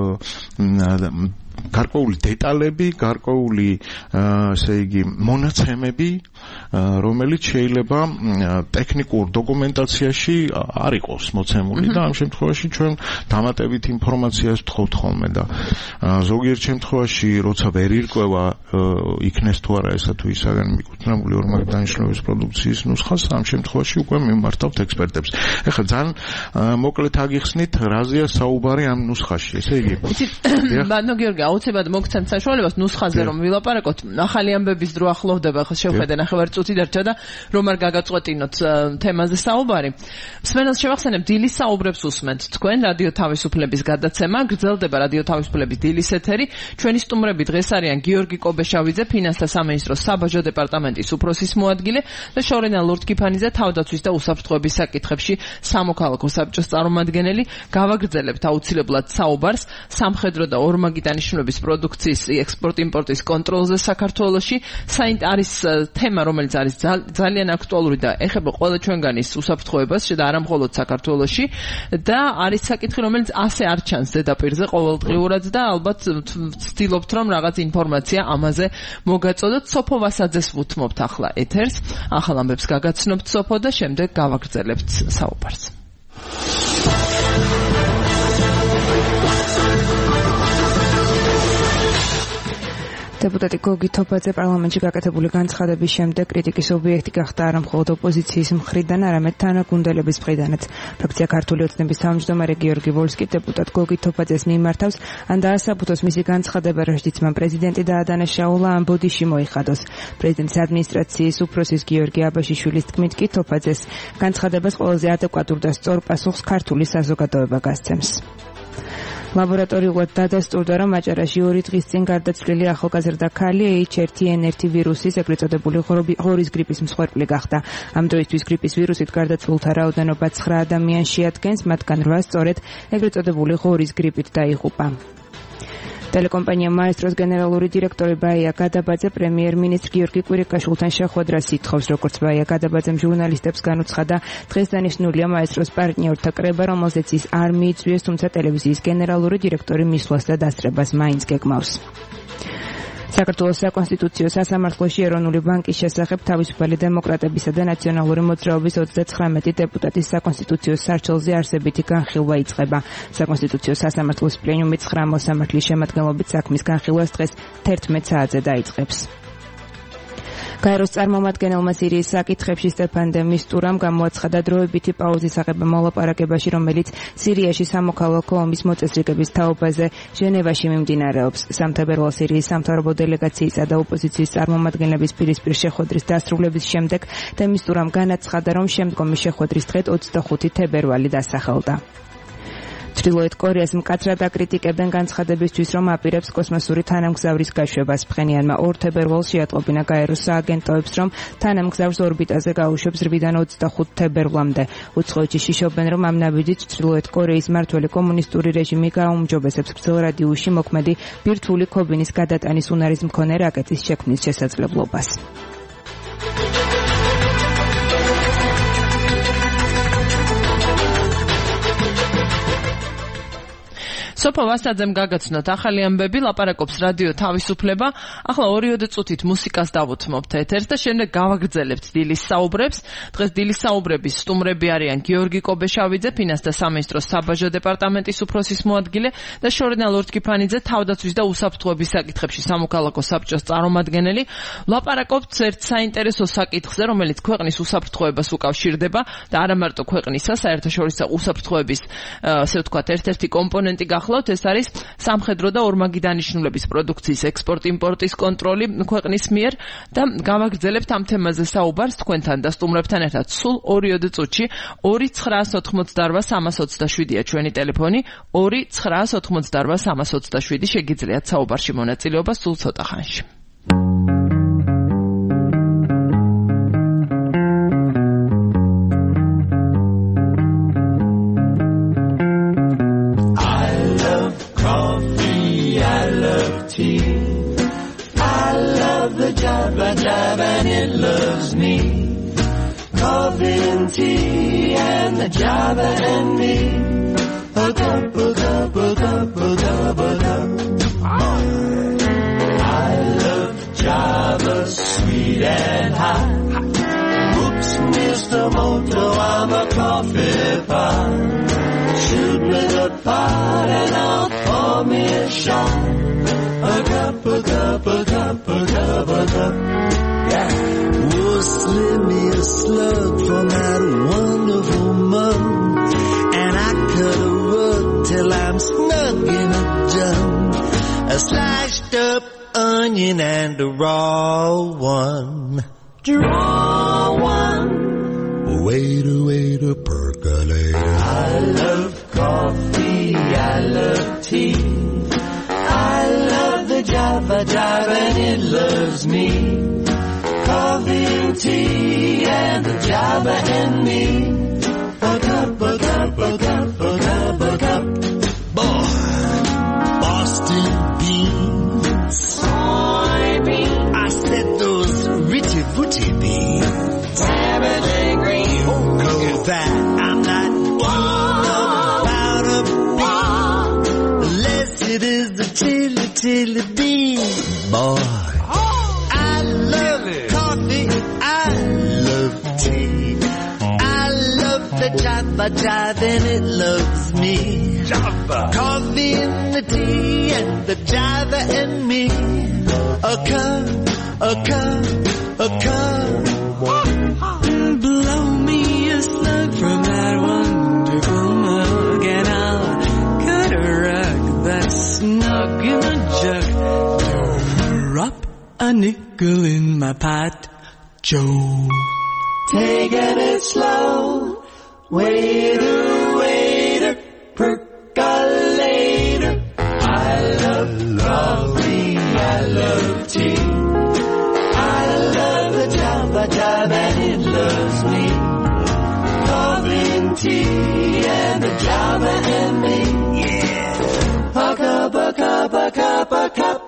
გარკვეული დეტალები, გარკვეული ესე იგი მონაცემები, რომელიც შეიძლება ტექნიკურ დოკუმენტაციაში არ იყოს მოცემული და ამ შემთხვევაში ჩვენ დამატებით ინფორმაციას ვთხოვთ ხოლმე და ზოგიერთ შემთხვევაში როცა ვერ ირკვევა იქნეს თუ არა ესა თუ ის საგანი მიკუთვნებული ორმაგი დანიშნულების პროდუქციის ნუსხას, ამ შემთხვევაში უკვე მიმართავთ ექსპერტებს. ეხლა ძალიან მოკლედ აგიხსნით რაზეა საუბარი ამ ნუსხაში, ესე იგი. ბანო გიორგი აუცილებლად მოგცემთ საშუალებას ნუსხაზე რომ ვილაპარაკოთ, ახალი ამბების დრო ახლოვდება, ხო შევხედე ნახევარწუთი დარჩა და რომ არ გაგაწყვეტინოთ თემაზე საუბარი. მსმენელს შევახსენებ, დილის საუბრებს უსმენთ თქვენ რადიო თავისუფლების გადაცემა, გრძელდება რადიო თავისუფლების დილის ეთერი. ჩვენი სტუმრები დღეს არიან გიორგი კობეშავიძე, ფინანსთა სამინისტროს საბაჟო დეპარტამენტის უფროსის მოადგილე და შორენა ლორდ-კიფანიძე, თავდაცვის და უსაფრთხოების საკითხებში სამოქალაქო საბჭოს წარმომადგენელი. გავაგრძელებთ აუცილებლად საუბარს სამხედრო და ორმაგი დანიშნულების დანიშნულების პროდუქციის ექსპორტ-იმპორტის კონტროლზე საქართველოში. საინტერესო არის თემა, რომელიც არის ძალიან აქტუალური და ეხება ყველა ჩვენგანის უსაფრთხოებას, შედა არა მხოლოდ საქართველოში და არის საკითხი, რომელიც ასე არ ჩანს ზედაპირზე ყოველდღიურად და ალბათ ვცდილობთ, რომ რაღაც ინფორმაცია ამაზე მოგაწოდოთ. სოფო ვასაძეს ვუთმობთ ახლა ეთერს. ახალ ამბებს გაგაცნობთ სოფო და შემდეგ გავაგრძელებთ საუბარს. დეპუტატი გოგი თოფაძე პარლამენტში გაკეთებული განცხადების შემდეგ კრიტიკის ობიექტი გახდა არა მხოლოდ ოპოზიციის მხრიდან, არამედ თანაგუნდელების მხრიდანაც. ფრაქცია ქართული ოცნების თავმჯდომარე გიორგი ვოლსკი დეპუტატ გოგი თოფაძეს მიმართავს, ან დაასაბუთოს მისი განცხადება, რაშიც მან პრეზიდენტი დაადანაშაულა, ან ბოდიში მოიხადოს. პრეზიდენტის ადმინისტრაციის უფროსის გიორგი აბაშიშვილის თქმით კი თოფაძეს განცხადებას ყველაზე ადეკვატურ და სწორ პასუხს ქართული საზოგადოება გასცემს. ლაბორატორიულად დადასტურდა, რომ აჭარაში ორი დღის წინ გარდაცვლილი ახალგაზრდა ქალი ეიჩ ერთი ენ ერთი ვირუსის, ეგრეთ წოდებული ღორის გრიპის მსხვერპლი გახდა. ამ დროისთვის გრიპის ვირუსით გარდაცვლულთა რაოდენობა ცხრა ადამიანს შეადგენს, მათგან რვა სწორედ ეგრეთ წოდებული ღორის გრიპით დაიღუპა. ტელეკომპანია მაესტროს გენერალური დირექტორი ბაია გადაბაძე პრემიერ-მინისტრ გიორგი კვირიკაშვილთან შეხვედრას ითხოვს, როგორც ბაია გადაბაძემ ჟურნალისტებს განუცხადა, დღეს დანიშნულია მაესტროს პარტნიორთა კრება, რომელზეც ის არ მიიწვიეს, თუმცა ტელევიზიის გენერალური დირექტორი მისვლას და დასწრებას მაინც გეგმავს. საქართველოს საკონსტიტუციო სასამართლოში ეროვნული ბანკის შესახებ თავისუფალი დემოკრატებისა და ნაციონალური მოძრაობის ოცდაცხრამეტი დეპუტატის საკონსტიტუციო სარჩელზე არსებითი განხილვა იწყება. საკონსტიტუციო სასამართლოს პლენუმი ცხრა მოსამართლის შემადგენლობით საქმის განხილვას დღეს თერთმეტ საათზე დაიწყებს. გაეროს წარმომადგენელმა სირიის საკითხებში სტეფან დე მისტურამ გამოაცხადა დროებითი პაუზის აღება მოლაპარაკებაში, რომელიც სირიაში სამოქალაქო ომის მოწესრიგების თაობაზე ჟენევაში მიმდინარეობს. სამთავრობო სირიის სამთავრობო დელეგაციისა და ოპოზიციის წარმომადგენლების პირისპირ შეხვედრის დასრულების შემდეგ დე მისტურამ განაცხადა, რომ შემდგომი შეხვედრის დღედ ოცდახუთი თებერვალი დასახელდა. ჩრდილოეთ კორეას მკაცრად აკრიტიკებენ განცხადებისთვის, რომ აპირებს კოსმოსური თანამგზავრის გაშვებას. ფხენიანმა ორ თებერვალს შეატყობინა გაეროს სააგენტოებს, რომ თანამგზავრს ორბიტაზე გაუშვებს რვიდან ოცდახუთ თებერვლამდე. უცხოეთში შიშობენ, რომ ამ ნაბიჯით ჩრდილოეთ კორეის მმართველი კომუნისტური რეჟიმი გააუმჯობესებს გრძელ რადიუსში მოქმედი ბირთვული ქობინის გადატანის უნარის მქონე რაკეტის შექმნის შესაძლებლობას. სოფო ვასაძემ გაგაცნოთ ახალი ამბები, ლაპარაკობს რადიო თავისუფლება. ახლა ორიოდე წუთით მუსიკას დავუთმობთ ეთერს და შემდეგ გავაგრძელებთ დილის საუბრებს. დღეს დილის საუბრების სტუმრები არიან გიორგი კობეშავიძე, ფინანსთა სამინისტროს საბაჟო დეპარტამენტის უფროსის მოადგილე და შორენა ლორდ-კიფანიძე, თავდაცვის და უსაფრთხოების საკითხებში სამოქალაქო საბჭოს წარმომადგენელი. ლაპარაკობთ ერთ საინტერესო საკითხზე, რომელიც ქვეყნის უსაფრთხოებას უკავშირდება და არა მარტო ქვეყნისა, საერთაშორისო უსაფრთხოების, ასე ვთქვათ, ერთ-ერთი კომპონენტი გახდა. ეს არის სამხედრო და ორმაგი დანიშნულების პროდუქციის ექსპორტ-იმპორტის კონტროლი ქვეყნის მიერ და გავაგრძელებთ ამ თემაზე საუბარს თქვენთან და სტუმრებთან ერთად სულ ორიოდე წუთში. ორი ცხრაას ოთხმოცდარვა სამას ოცდაშვიდია ჩვენი ტელეფონი, ორი ცხრაას ოთხმოცდარვა სამას ოცდაშვიდი შეგიძლიათ საუბარში მონაწილეობა სულ ცოტა ხანში. Java, Java, and it loves me. Coffee and tea, and the Java and me. Hook up, hook up, hook up, hook up, hook up. I love Java, sweet and hot. Whoops, Mister Moto, I'm a coffee pot. Shoot me the pot, and I'll pour me a shot. Hook up, hook up, hook up, hook up, hook up. Yeah. Oh, slip me a slug from that wonderful mug, and I cut a rug till I'm snug in a jug. A sliced up onion and a raw one. Draw one. Wait a wait a percolator. I love coffee, I love tea. I love the Java, Java, and it loves me. Coffee and tea, and the Java and me. A cup, a cup, a cup, a cup, a cup. Boy, Boston bean Tilly Bean, boy. I love coffee, I love tea. I love the Java Jive and it loves me. Java. Coffee and the tea and the Java and me. A cup, a cup, a cup. Blow me a slug from that wonderful mug and I'll cut a rug that's snug in a jug. Drop a nickel in my pot, Joe. Taking it slow, waiter, waiter, percolator. I love coffee, I love tea. I love the Java Jive and it loves me. Coffee and tea and the Java and me. Yeah. A cup, a cup, a cup, a cup.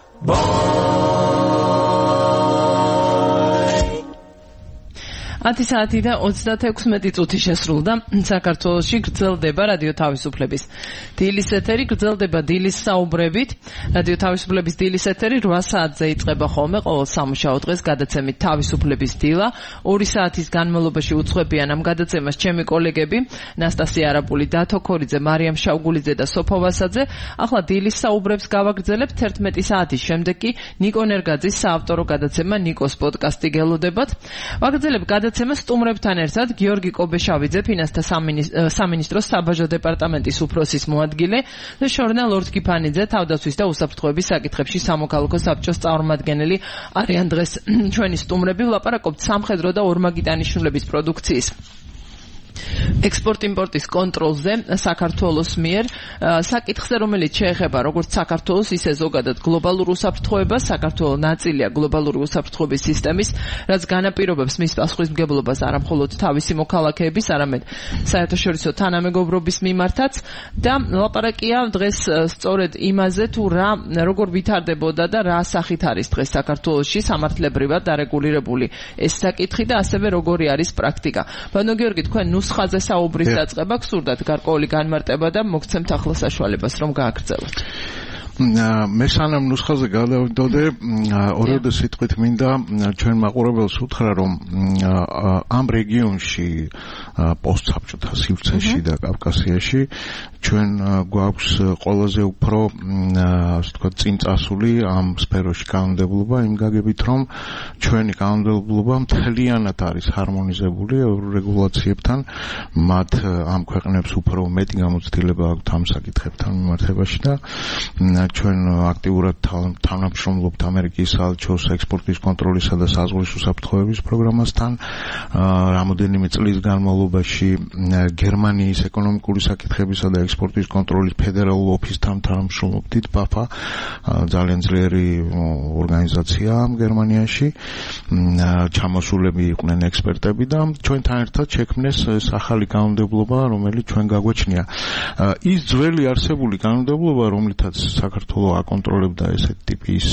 ათი საათი და ოცდაექვსი წუთი შესრულდა. საქართველოში გრძელდება რადიო თავისუფლების დილის ეთერი, გრძელდება დილის საუბრებით. რადიო თავისუფლების დილის ეთერი რვა საათზე იწყება ხოლმე ყოველ სამუშაო დღეს გადაცემით თავისუფლების დილა. ორი საათის განმავლობაში უძღვებიან ამ გადაცემას ჩემი კოლეგები ნასტასია არაპული, დათო ქორიძე, მარიამ შავგულიძე და სოფო ვასაძე. ახლა დილის საუბრებს გავაგრძელებთ ერთმეტი საათის შემდეგ კი ნიკო ნერგაძის საავტორო გადაცემა ნიკოს პოდკასტი გელოდებათ. ვაგრძელებ გადაცემას სტუმრებთან ერთად გიორგი კობეშავიძე, ფინანსთა სამინისტროს საბაჟო დეპარტამენტის უფროსის მოადგილე და ჟურნალ ორთქიფანიძე, თავდაცვის და უსაფრთხოების საკითხებში სამოქალაქო საბჭოს წარმომადგენელი არიან დღეს ჩვენი სტუმრები. ვლაპარაკობთ სამხედრო და ორმაგი დანიშნულების პროდუქციის ექსპორტ-იმპორტის კონტროლზე საქართველოს მიერ, საკითხზე, რომელიც შეეხება როგორც საქართველოს, ისე ზოგადად გლობალურ უსაფრთხოებას. საქართველოს ნაწილია გლობალური უსაფრთხოების სისტემის, რაც განაპირობებს მის პასუხისმგებლობას არა მხოლოდ თავისი მოქალაქეების, არამედ საერთაშორისო თანამეგობრობის მიმართაც. და ლაპარაკია დღეს სწორედ იმაზე, თუ რა როგორ ვითარდებოდა და რა სახით არის დღეს საქართველოში სამართლებრივად დარეგულირებული ეს საკითხი და ასევე როგორი არის პრაქტიკა. ბანო გიორგი, თქვენ ნუსხაზე საუბრის დაწყება გსურდათ გარკვეული განმარტება და მოგცემთ ახლა საშუალებას რომ გააგრძელოთ. მე სანამ ნუსხაზე გადავიდოდე, ორიოდე სიტყვით მინდა ჩვენ მაყურებელს უთხრა, რომ ამ რეგიონში პოსტსაბჭოთა სივრცეში და კავკასიაში ჩვენ გვაქვს ყველაზე უფრო ასე ვთქვათ წინ წასული ამ სფეროში კანონმდებლობა, იმ გაგებით რომ ჩვენი კანონმდებლობა მთლიანად არის ჰარმონიზებული რეგულაციებთან, მათ ამ ქვეყნებს უფრო მეტი გამოცდილება აქვთ ამ საკითხებთან მიმართებაში და ჩვენ აქტიურად თანამშრომლობთ ამერიკის საელჩოს ექსპორტის კონტროლისა და საზღვრის უსაფრთხოების პროგრამასთან. რამოდენიმე წლის განმავლობაში გერმანიის ეკონომიკური საკითხებისა და ექსპორტის კონტროლის ფედერალურ ოფისთან თანამშრომლობთ. ბაფა ძალიან ძლიერი ორგანიზაცია გერმანიაში. ჩამოსულები იყვნენ ექსპერტები და ჩვენთან ერთად შექმნეს ეს ახალი კანონმდებლობა, რომელიც ჩვენ გაგვაჩნია. ის ძველი არსებული კანონმდებლობა, რომლითაც საქართველო აკონტროლებდა ესეთ ტიპის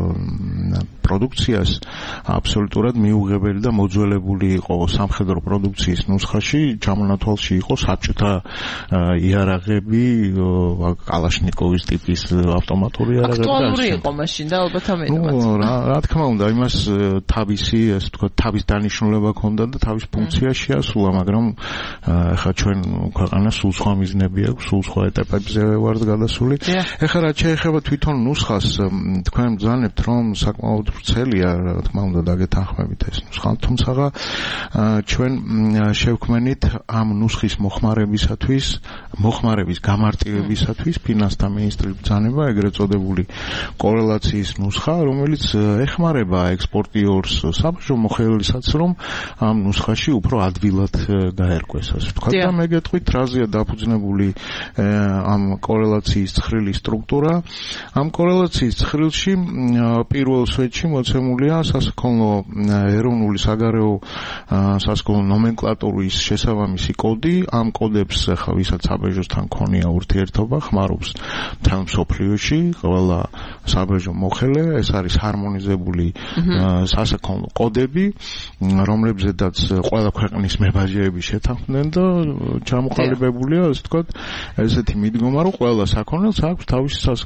პროდუქციას, აბსოლუტურად მიუღებელი და მოძველებული იყო სამხედრო პროდუქციის ნუსხაში, ჩამონათვალში იყო საბჭოთა იარაღები, კალაშნიკოვის ტიპის ავტომატური იარაღები. აქტუალური იყო მაშინ და ალბათ ამიტომაც. ნუ რა თქმა უნდა, იმას თავისი, ასე ვთქვათ, თავის დანიშნულება ჰქონდა და თავის ფუნქცია შეასრულა, მაგრამ ეხლა ჩვენ ქვეყანას სულ სხვა მიზნები აქვს, სულ სხვა ეტაპებზე ვართ გადასული. ეხლა რაც შეეხება თვითონ ნუსხას, თქვენ ბრძანებთ, რომ საკმაოდ ვრცელია, რა თქმა უნდა, დაგეთანხმებით ეს ნუსხა, თუმცა ჩვენ შევქმნით ამ ნუსხის მოხმარებისათვის, მოხმარების გამარტივებისათვის ფინანსთა მინისტრის ბრძანება, ეგრეთ წოდებული კორელაციის ნუსხა, რომელიც ეხმარება ექსპორტიორს, საბაჟო მოხელესაც, რომ ამ ნუსხაში უფრო ადვილად გაერკვეს, ასე ვთქვათ. და მე გეტყვით, რაზეა დაფუძნებული ამ კორელაციის ცხრილი სტრუქტურა. ამ კორელაციის ცხრილში პირველ სვეტში მოცემულია სასაქონლო ეროვნული საგარეო სასაქონლო ნომენკლატურის შესაბამისი კოდი. ამ კოდებს ახლა ვისაც საბაჟოსთან ქონია ურთიერთობა, ხმარობს მთელ მსოფლიოში ყველა საბაჟო მოხელე. ეს არის ჰარმონიზებული სასაქონლო კოდები, რომლებზედაც ყველა ქვეყნის მებაჟეები შეთანხმდნენ და ჩამოყალიბებულია, ასე ვთქვათ, ესეთი მიდგომა, რომ ყველა საქონელს აქვს თავისი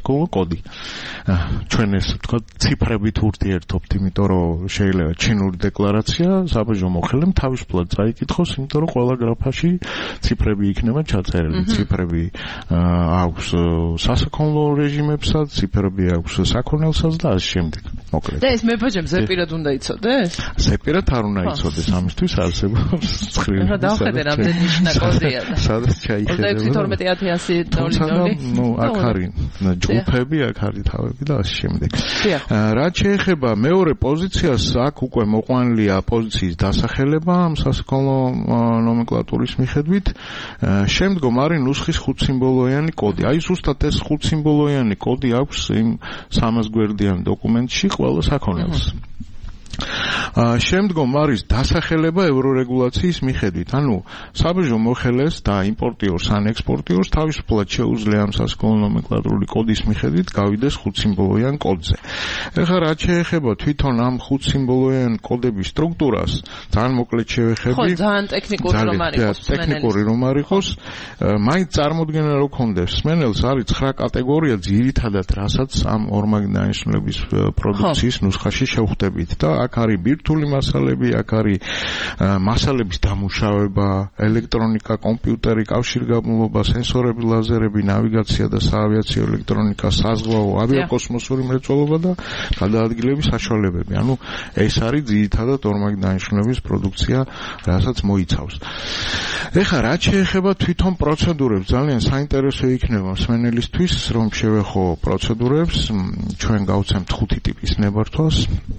სასაქონლო კოდი. ჩვენ ეს თქვა ციფრებით ურთიერთობთ, იმიტომ რომ შეიძლება ჩინური დეკლარაცია საბაჟო მოხელემ თავისუფლად წაიკითხოს, იმიტომ რომ ყველა გრაფაში ციფრები იქნება ჩაწერილი. ციფრები აქვს სასაქონლო რეჟიმებსაც, ციფრები აქვს საქონელსაც და ასე შემდეგ. მოკლედ. და ეს მებაჯემ ზეპირად უნდა იცოდეს? ზეპირად არ უნდა იცოდეს, ამისთვის არსებობს ცხრილი. რა დავხედე რამდენი ნიშნა კოდია და. სადაც ჩაიხედება. ოცდაექვსი თორმეტი ათი ასი ნული ნული. ნუ აქ არის ჯგუფები, აქ არის თავები და ასე შემდეგ. რაც შეეხება მეორე პოზიციას, აქ უკვე მოყვანილია პოზიციის დასახელება ამ სასაქონლო ნომენკლატურის მიხედვით. შემდგომ არის ნუსხის ხუთსიმბოლოიანი კოდი. აი ზუსტად ეს ხუთსიმბოლოიანი კოდი აქვს იმ სამას გვერდიან დოკუმენტში ყველა საქონელს. შემდგომ არის დასახელება ევრორეგულაციის მიხედვით. ანუ საბაჟო მოხელეს და იმპორტიორს ან ექსპორტიორს თავისუფლად შეუძლია ამ სასაქონლო ნომენკლატურული კოდის მიხედვით გავიდეს ხუთსიმბოლოიან კოდზე. ეხლა რაც შეეხება თვითონ ამ ხუთსიმბოლოიან კოდების სტრუქტურას, ძალიან მოკლედ შევეხები. ხო, ძალიან ტექნიკური რომ არ იყოს. ტექნიკური რომ არ იყოს, მაინც წარმოდგენა რო ქონდეს სმენელს, არის ცხრა კატეგორია ძირითადად, რასაც ამ ორმაგნიტანიშნულების პროდუქციის ნუსხაში შევხვდებით და აქ არის ბირთვული მასალები, აქ არის მასალების დამუშავება, ელექტრონიკა, კომპიუტერი, კავშირგაბმულობა, სენსორები, ლაზერები, ნავიგაცია და საავიაციო ელექტრონიკა, საზღვაო, ავიაკოსმოსური მრეწველობა და გადაადგილების საშუალებები. ანუ ეს არის ძირითადად ორმაგნიტანიშნულების პროდუქცია, რასაც მოიცავს. ეხლა რაც შეეხება თვითონ პროცედურებს, ძალიან საინტერესო იქნება მსმენელისთვის, რომ შევეხო პროცედურებს, ჩვენ გავცემთ ხუთი ტიპის ნებართვას.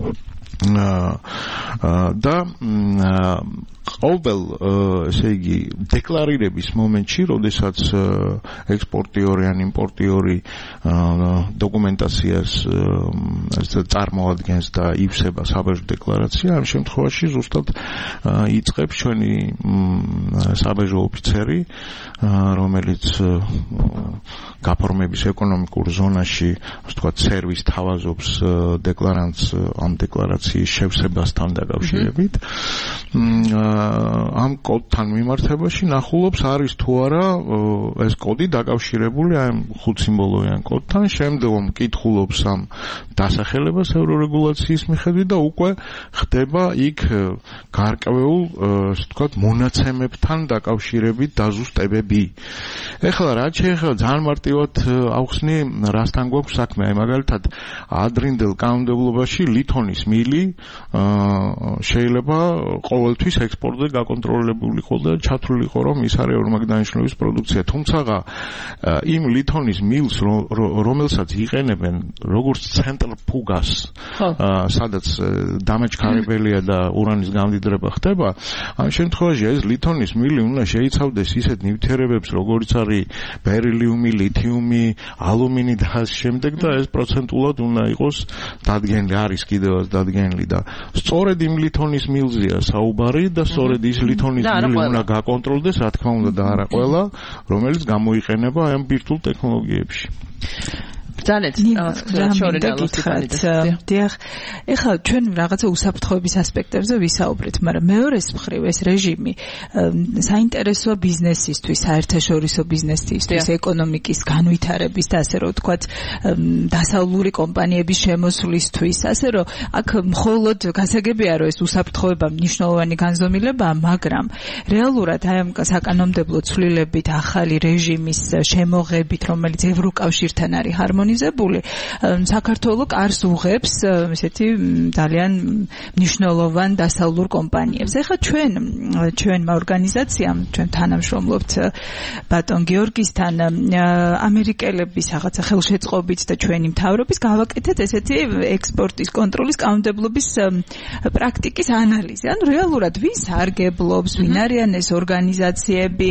და ყოველ ესე იგი დეკლარირების მომენტში, როდესაც ექსპორტიორი ან იმპორტიორი დოკუმენტაციას წარმოადგენს და ივსება საბაჟო დეკლარაცია, ამ შემთხვევაში ზუსტად იწყებს ჩვენი საბაჟო ოფიცერი, რომელიც გაფორმების ეკონომიკურ ზონაში, ასე ვთქვათ, სერვის თავაზობს დეკლარანტს ამ დეკლარაციის შევსებასთან დაკავშირებით. ამ კოდთან მიმართებაში ნახულობს არის თუ არა ეს კოდი დაკავშირებული ამ ხუთსიმბოლოიან კოდთან. შემდგომ კითხულობს ამ დასახელებას ევრორეგულაციის მიხედვით და უკვე ხდება იქ გარკვეულ, ასე ვთქვათ, მონაცემებთან დაკავშირებით დაზუსტებები. ეხლა რაც შეეხება ძალიან მარტივად ავხსნი, რასთან გვაქვს საქმე. აი მაგალითად ადრინდელ კანონმდებლობაში ლითონის მილი შეიძლება ყოველთვის ექსპორტზე გაკონტროლებულიყო და ჩათვლილიყო, რომ ის არის ორმაგნიტანიშნულების პროდუქცია. თუმცა იმ ლითონის მილს, რომელსაც იყენებენ როგორც ცენტრფუგას, სადაც დამაჩქარებელია და ურანის გამდიდრება ხდება, ამ შემთხვევაში ეს ლითონის მილი უნდა შეიცავდეს ისეთ ნივთიერებებს, როგორც არის ბერილიუმი, ლითიუმი, ალუმინი და ამ შემდეგ და ეს პროცენტულად უნდა იყოს დადგენილი, არის კიდევაც დადგენილი და სწორედ იმ ლითონის მილზეა საუბარი და სწორედ ის ლითონის მილი უნდა გაკონტროლდეს, რა თქმა უნდა და არა ყველა, რომელიც გამოიყენება ამ ბირთვულ ტექნოლოგიებში. ძალიან შორინალოს დიახ, ეხლა ჩვენ რაღაცა უსაფრთხოების ასპექტებზე ვისაუბრეთ, მაგრამ მეორეს მხრივ ეს რეჟიმი საინტერესოა ბიზნესისთვის, საერთაშორისო ბიზნესისთვის, ეკონომიკის განვითარების და ასე რომ ვთქვათ, დასავლური კომპანიების შემოსვლისთვის, ასე რომ აქ მხოლოდ გასაგებია, რომ ეს უსაფრთხოება მნიშვნელოვანი განზომილებაა, მაგრამ რეალურად აი ამ საკანონმდებლო ცვლილებით, ახალი რეჟიმის შემოღებით, რომელიც ევროკავშირთან არის ჰარმონიზებული, საქართველოს კარს უღებს ესეთი ძალიან მნიშვნელოვან დასავლურ კომპანიებს. ეხლა ჩვენ ჩვენმა ორგანიზაციამ, ჩვენ თანამშრომლობთ ბატონ გიორგისთან, ამერიკელების რაღაცა ხელშეწყობით და ჩვენი მთავრობის გავაკეთეთ ესეთი ექსპორტის კონტროლის კანონმდებლობის პრაქტიკის ანალიზი. ანუ რეალურად ვის სარგებლობს, ვინ არიან ეს ორგანიზაციები,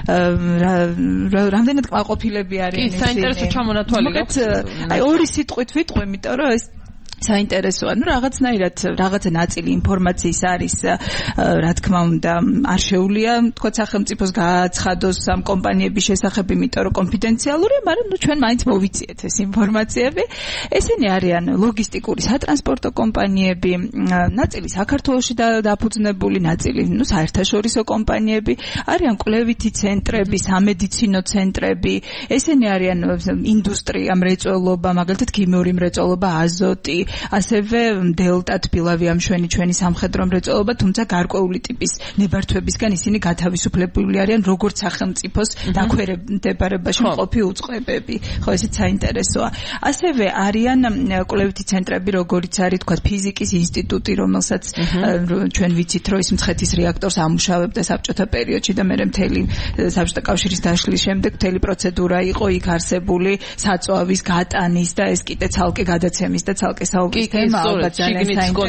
რამდენად კმაყოფილები არიან ისინი. კი, საინტერესო ჩამონათვალი გაქვს. აი ორი სიტყვით ვიტყვი, იმიტომ რომ ეს საინტერესოა. ნუ რაღაცნაირად რაღაცა ნაწილი ინფორმაციის არის, რა თქმა უნდა, არ შეუძლია თქვა სახელმწიფოს გააცხადოს ამ კომპანიების შესახებ, იმიტომ რომ კონფიდენციალურია, მაგრამ ნუ ჩვენ მაინც მოვიციეთ ეს ინფორმაციები. ესენი არიან ლოგისტიკური სატრანსპორტო კომპანიები, ნაწილი საქართველოში დაფუძნებული, ნაწილი ნუ საერთაშორისო კომპანიები, არიან კვლევითი ცენტრები, სამედიცინო ცენტრები, ესენი არიან ინდუსტრია, მრეწველობა, მაგალითად ქიმიური მრეწველობა, აზოტი, ასევე დელტა თბილავი ამშვენი ჩვენი სამხედრო მრეწველობა, თუმცა გარკვეული ტიპის ნებართვებისგან ისინი გათავისუფლებული არიან როგორც სახელმწიფოს დაქვემდებარებაში მყოფი უწყებები. ხო, ესეც საინტერესოა. ასევე არიან კვლევითი ცენტრები, როგორიც არის თქვა ფიზიკის ინსტიტუტი, რომელსაც ჩვენ ვიცით, რომ ის მცხეთის რეაქტორს ამუშავებდა საბჭოთა პერიოდში და მერე მთელი საბჭოთა კავშირის დაშლის შემდეგ მთელი პროცედურა იყო იქ არსებული საწვავის, გატანის და ეს კიდე ცალკე გადაცემის და ცალკე საუბრის თემა, ალბათ ძალიან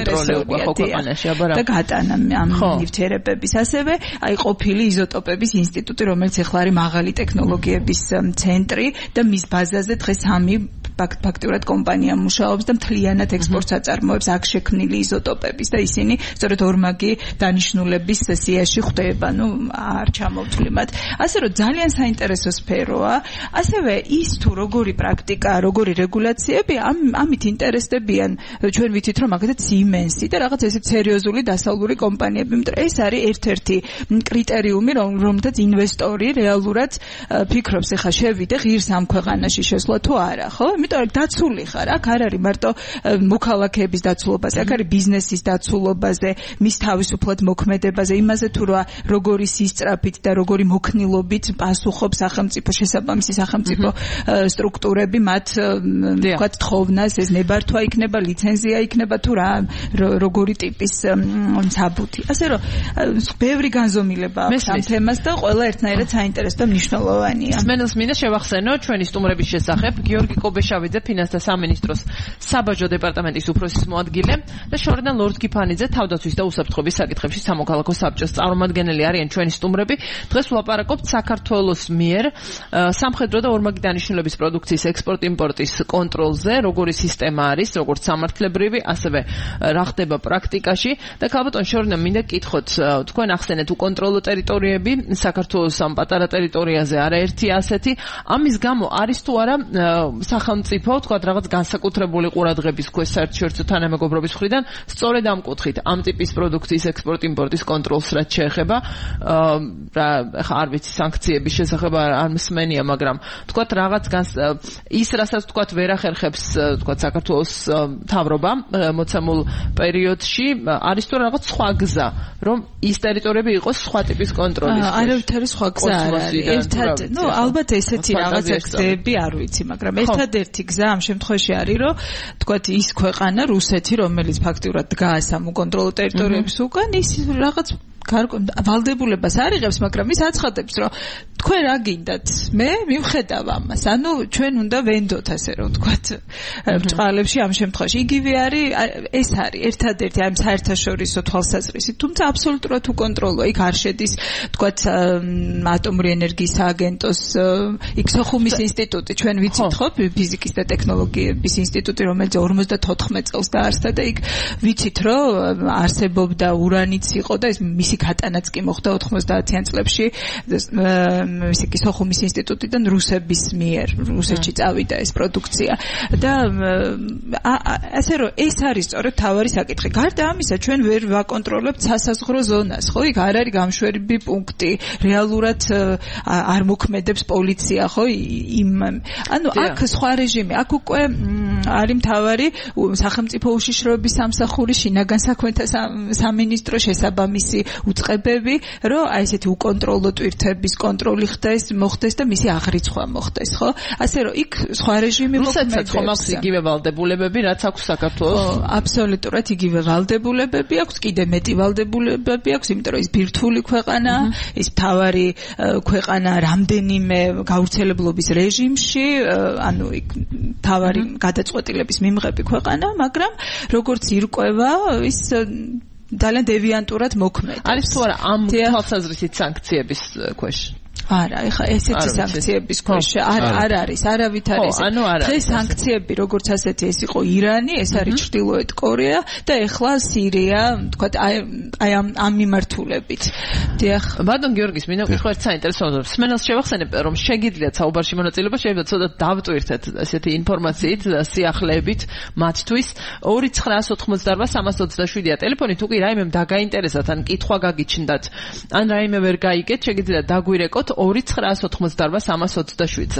საინტერესოა და გატანა ამ ნივთიერებების. ასევე აი ყოფილი იზოტოპების ინსტიტუტი, რომელიც ეხლა არის მაღალი ტექნოლოგიების ცენტრი და მის ბაზაზე დღეს სამი ფაქტიურად კომპანია მუშაობს და მთლიანად ექსპორტს აწარმოებს აქ შექმნილი იზოტოპების და ისინი სწორედ ორმაგი დანიშნულების სესიაში ხვდება, ნუ არ ჩამოვთვლი მათ. ასე რომ ძალიან საინტერესო სფეროა. ასევე ის თუ როგორი პრაქტიკა, როგორი რეგულაციები ამ ამით ინტერესდებიან. ჩვენ ვიცით რომ მაგალითად Siemens-ი და რაღაც ესეთ სერიოზული დასავლური კომპანიები, იმიტომ ეს არის ერთ-ერთი კრიტერიუმი, რომელთაც ინვესტორი რეალურად ფიქრობს, ეხა შევიდე ღირს ამ ქვეყანაში შესვლა თუ არა, ხო? იმიტომ რომ დაცული ხარ, აქ არ არის მარტო მოქალაქეების დაცულობაზე, აქ არის ბიზნესის დაცულობაზე, მის თავისუფლად მოქმედებაზე, იმაზე თუ რა როგორი სისწრაფით და როგორი მოქნილობით პასუხობს სახელმწიფო შესაბამისი სახელმწიფო სტრუქტურები მათ ვთქვათ თხოვნას, ეს ნებართვა იქნება, ლიცენზია იქნება თუ რა როგორი ტიპის საბუთი. ასე რომ ბევრი განზომილება აქვს ამ თემას და ყველა ერთნაირად საინტერესო და მნიშვნელოვანია. სმენელს მინდა შევახსენო ჩვენი სტუმრების შესახებ გიორგი კობეშავიძე, ფინანსთა სამინისტროს საბაჟო დეპარტამენტის უფროსის მოადგილე და შორიდან ლორდ კიფანიძე, თავდაცვის და უსაფრთხოების საკითხებში სამოქალაქო საბჭოს წარმომადგენელი არიან ჩვენი სტუმრები. დღეს ვლაპარაკობთ საქართველოს მიერ სამხედრო და ორმაგი დანიშნულების პროდუქციის ექსპორტ-იმპორტის კონტროლზე, როგორი სისტემა არის, როგორც სამართლებრივი, ასევე რა ხდება პრაქტიკაში და ქალბატონ შორიდან მინდა გკითხოთ, თქვენ ახსენეთ უკონტროლო ტერიტორიები საქართველოს ამ პატარა ტერიტორიაზე არაერთი ასეთი, ამის გამო არის თუ არა სახელმწიფო, თქვათ რაღაც განსაკუთრებული ყურადღების ქვეშ საერთაშორისო თანამეგობრობის მხრიდან სწორედ ამ კუთხით, ამ ტიპის პროდუქციის ექსპორტ-იმპორტის კონტროლს რაც შეეხება, რა ხა არ ვიცი სანქციების შესახებ არ მსმენია, მაგრამ თქვათ რაღაც ის რასაც თქვათ ვერ ახერხებს თქვათ საქართველოს მთავრობა მოცემულ პერიოდში, არის თუ რაღაც სხვა გზა, რომ ის ტერიტორიები იყოს სხვა ტიპის კონტროლის ქვეშ. არავითარი სხვა გზა არ არის. ერთად, ნუ ალბათ ესეთი რაღაცა გზები არ ვიცი, მაგრამ ერთადერთი გზა ამ შემთხვევაში არის, რომ თქვათ ის ქვეყანა რუსეთი, რომელიც ფაქტიურად დგას ამ უკონტროლო ტერიტორიების უკან, ის რაღაც ვალდებულებას არიღებს, მაგრამ ის აცხადებს, რომ თქვენ რა გინდათ? მე მივხედავ ამას. ანუ ჩვენ უნდა ვენდოთ, ასე რომ ვთქვათ, ბრჭყალებში ამ შემთხვევაში. იგივე არის, ეს არის ერთადერთი ამ საერთაშორისო თვალსაზრისით, თუმცა აბსოლუტურად უკონტროლოა. იქ არ შედის, ვთქვათ, ატომური ენერგიის სააგენტოს, იქ სოხუმის ინსტიტუტი, ჩვენ ვიცით ხო, ფიზიკის და ტექნოლოგიების ინსტიტუტი, რომელიც ორმოცდათოთხმეტ წელს დაარსდა და იქ ვიცით, რომ არსებობდა ურანიც იყო და ეს მისი გატანაც კი მოხდა ოთხმოცდაათიან წლებში მისი კი სოხუმის ინსტიტუტიდან რუსების მიერ რუსეთში წავიდა ეს პროდუქცია და ასე რომ ეს არის სწორედ თავარი საკითხი. გარდა ამისა ჩვენ ვერ ვაკონტროლებთ სასაზღვრო ზონას, ხო? იქ არ არის გამშვერები პუნქტი, რეალურად არ მოქმედებს პოლიცია, ხო? იმ ანუ აქ სხვა რეჟიმი, აქ უკვე არის მთავარი სახელმწიფო უშიშროების სამსახური, შინაგან საქმეთა სამინისტრო, შესაბამისი უწყებები, რომ აი ესეთი უკონტროლო ტვირთების კონტროლი ხდეს, მოხდეს და მისი აღრიცხვა მოხდეს, ხო? ასე რომ იქ სხვა რეჟიმი მოქმედებს. რუსეთსაც ხომ აქვს იგივე ვალდებულებები, რაც აქვს საქართველოს? ხო, აბსოლუტურად იგივე ვალდებულებები აქვს, კიდე მეტი ვალდებულებები აქვს, იმიტომ რომ ის ბირთვული ქვეყანაა, ის მთავარი ქვეყანა რამდენიმე გავრცელებლობის რეჟიმში, ანუ იქ მთავარი გადაწყვეტილების მიმღები ქვეყანა, მაგრამ როგორც ირკვევა, ის ძალიან დევიანტურად მოქმედებს. არის თუ არა ამ თვალსაზრისით სანქციების ქვეშ? არა, ეხა ესეთი სანქციების ქვეშ არ არ არის, არავით არის. დღეს სანქციები როგორც ასეთი ეს იყო ირანი, ეს არის ჩრდილოეთ კორეა და ეხლა სირია, თქვა აი აი ამ ამ მიმართულებით. დიახ. ბატონ გიორგის, მინდა ვკითხო ერთ საინტერესო სმენელს შევახსენებ, რომ შეგიძლიათ საუბარში მონაწილეობა, შეიძლება ცოტა დავტვირთეთ ესეთი ინფორმაციით, სიახლეებით მათთვის. ორი ცხრაას ოთხმოცდაარბა სამას ოცდაშვიდია ტელეფონი, თუ კი რაიმემ დაგაინტერესათ, ან კითხვა გაგიჩნდათ, ან რაიმე ვერ გაიგეთ, შეგიძლიათ დაგვირეკოთ ორი ცხრაას ოთხმოცდაარბა სამას ოცდაშვიდზე.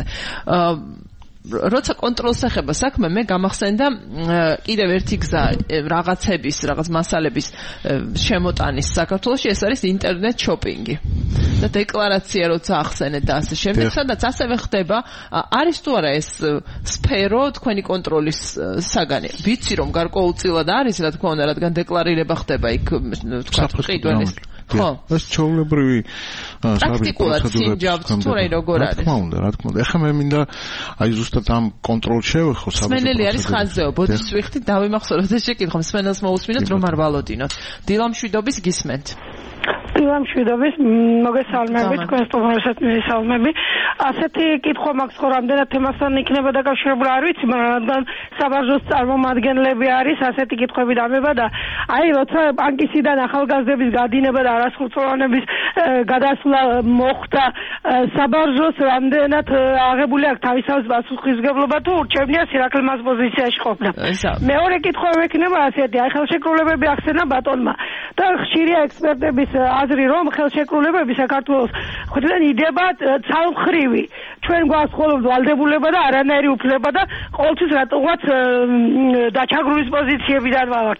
როცა კონტროლს ეხება საქმე, მე გამახსენდა კიდევ ერთი გზა რაღაცების, რაღაც მასალების შემოტანის საქართველოში, ეს არის ინტერნეტ შოპინგი. და დეკლარაცია როცა ახსენეთ და ასე შემდეგ, სადაც ასევე ხდება, არის თუ არა ეს სფერო თქვენი კონტროლის საგანი. ვიცი რომ გარკვეულწილად არის, რა თქმა უნდა, რადგან დეკლარირება ხდება იქ, თქვა ყიდველის ხო ეს ჩაოლებრივი პრაქტიკულად სინჯავთ თუ რა როგორ არის რა თქმა უნდა რა თქმა უნდა ეხლა მე მინდა აი ზუსტად ამ კონტროლს შევეხო საბჭოთა სმენელი არის ხაზეო ბოდის ვიხდი დავიმახსოვროთ ეს შეკითხვა სმენელს მოусმინოთ რომ არ ვალოდინოთ დილამშვიდობის გისმენთ დილამშვიდობის მოგესალმებით თქვენ სტუმრებსაც მისალმები ასეთი კითხვა მაქვს ხო რამდენად თემასთან იქნება დაკავშირებული არ ვიცი მაგრამ საბაჟოს წარმომადგენლები არის ასეთი კითხვები დამება და აი როცა ბანკისიდან ახალგაზრდების გადინება და არასრულწლოვანების გადასვლა მოხდა საბაჟოს რამდენად აღებული აქვს თავისთავად პასუხისმგებლობა თუ ურჩევნია სირაკლემას პოზიციაში ყოფნა მეორე კითხვა მექნება ასეთი აი ხელშეკრულებები ახსენა ბატონმა და ხშირია ექსპერტების აზრი რომ ხელშეკრულებები საქართველოს ხვდიდან იდება ცალმხრივი ჩვენ გვაქვს მხოლოდ ვალდებულება და არანაირი უფლება და ყოველთვის რატომღაც დაჩაგრუვის პოზიციებიდან ვართ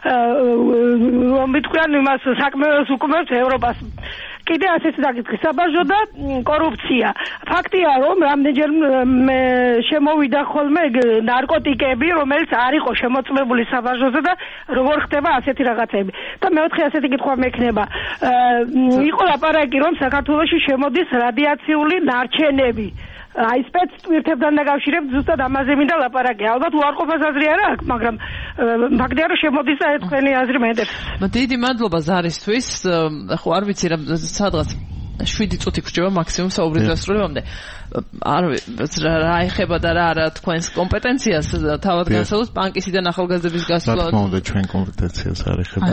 რომ მithქვიან იმას საქმეს უკმევთ ევროპას კიდე ასეთი დაკითხი საბაჟო და კორუფცია ფაქტია რომ რამდენჯერ შემოვიდა ხოლმე ნარკოტიკები რომელიც არ იყო შემოწმებული საბაჟოზე და როგორ ხდება ასეთი რაღაცები და მეოთხე ასეთი კითხვა მექნება იყო ლაპარაკი რომ საქართველოში შემოდის რადიაციული ნარჩენები აი სპეცტვირთებთან დაკავშირებით ზუსტად ამაზე მინდა ლაპარაკი. ალბათ უარყოფას აზრი არა აქვს, მაგრამ ფაქტია რომ შემოდის და თქვენი აზრი მეინტერესებს. დიდი მადლობა ზარისთვის. ხო არ ვიცი რა სადღაც შვიდი წუთი გრჩება მაქსიმუმ საუბრის დასრულებამდე. არ რა ეხება და რა არა თქვენს კომპეტენციას თავად განსაზღვროთ ბანკისიდან ახალგაზრდების გასვლა. რა თქმა უნდა ჩვენ კომპეტენციას არ ეხება.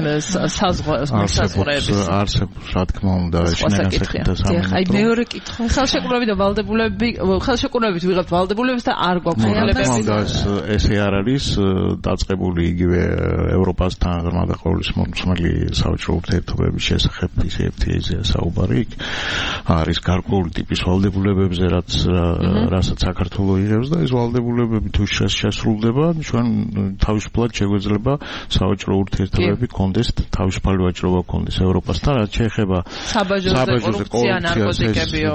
საზღვრებს არსებობს რა თქმა უნდა შინაგანსაკითხთა სამინისტრო. აი მეორე კითხვა ხელშეკრულებით და ვალდებულები ხელშეკრულებით ვიღებთ ვალდებულებას და არ გვაქვს ვალდებულებას. ესე არ არის დაწყებული იგივე ევროპასთან ღრმადაყოლის მომცმელი საავადმყოფო ურთიერთობების შესახებ ef тэ a-ზე საუბარი არის გარკვეული ტიპის ვალდებულებები რაც რასაც საქართველოს იღებს და ეს ვალდებულებები თუ შესრულდება ჩვენ თავისუფლად შეგვეძლება სავაჭრო ურთიერთობები კონდეს თავისუფალი ვაჭრობა კონდეს ევროპასთან რაც შეეხება საბაჟოზე კორუფცია ნარკოტიკებიო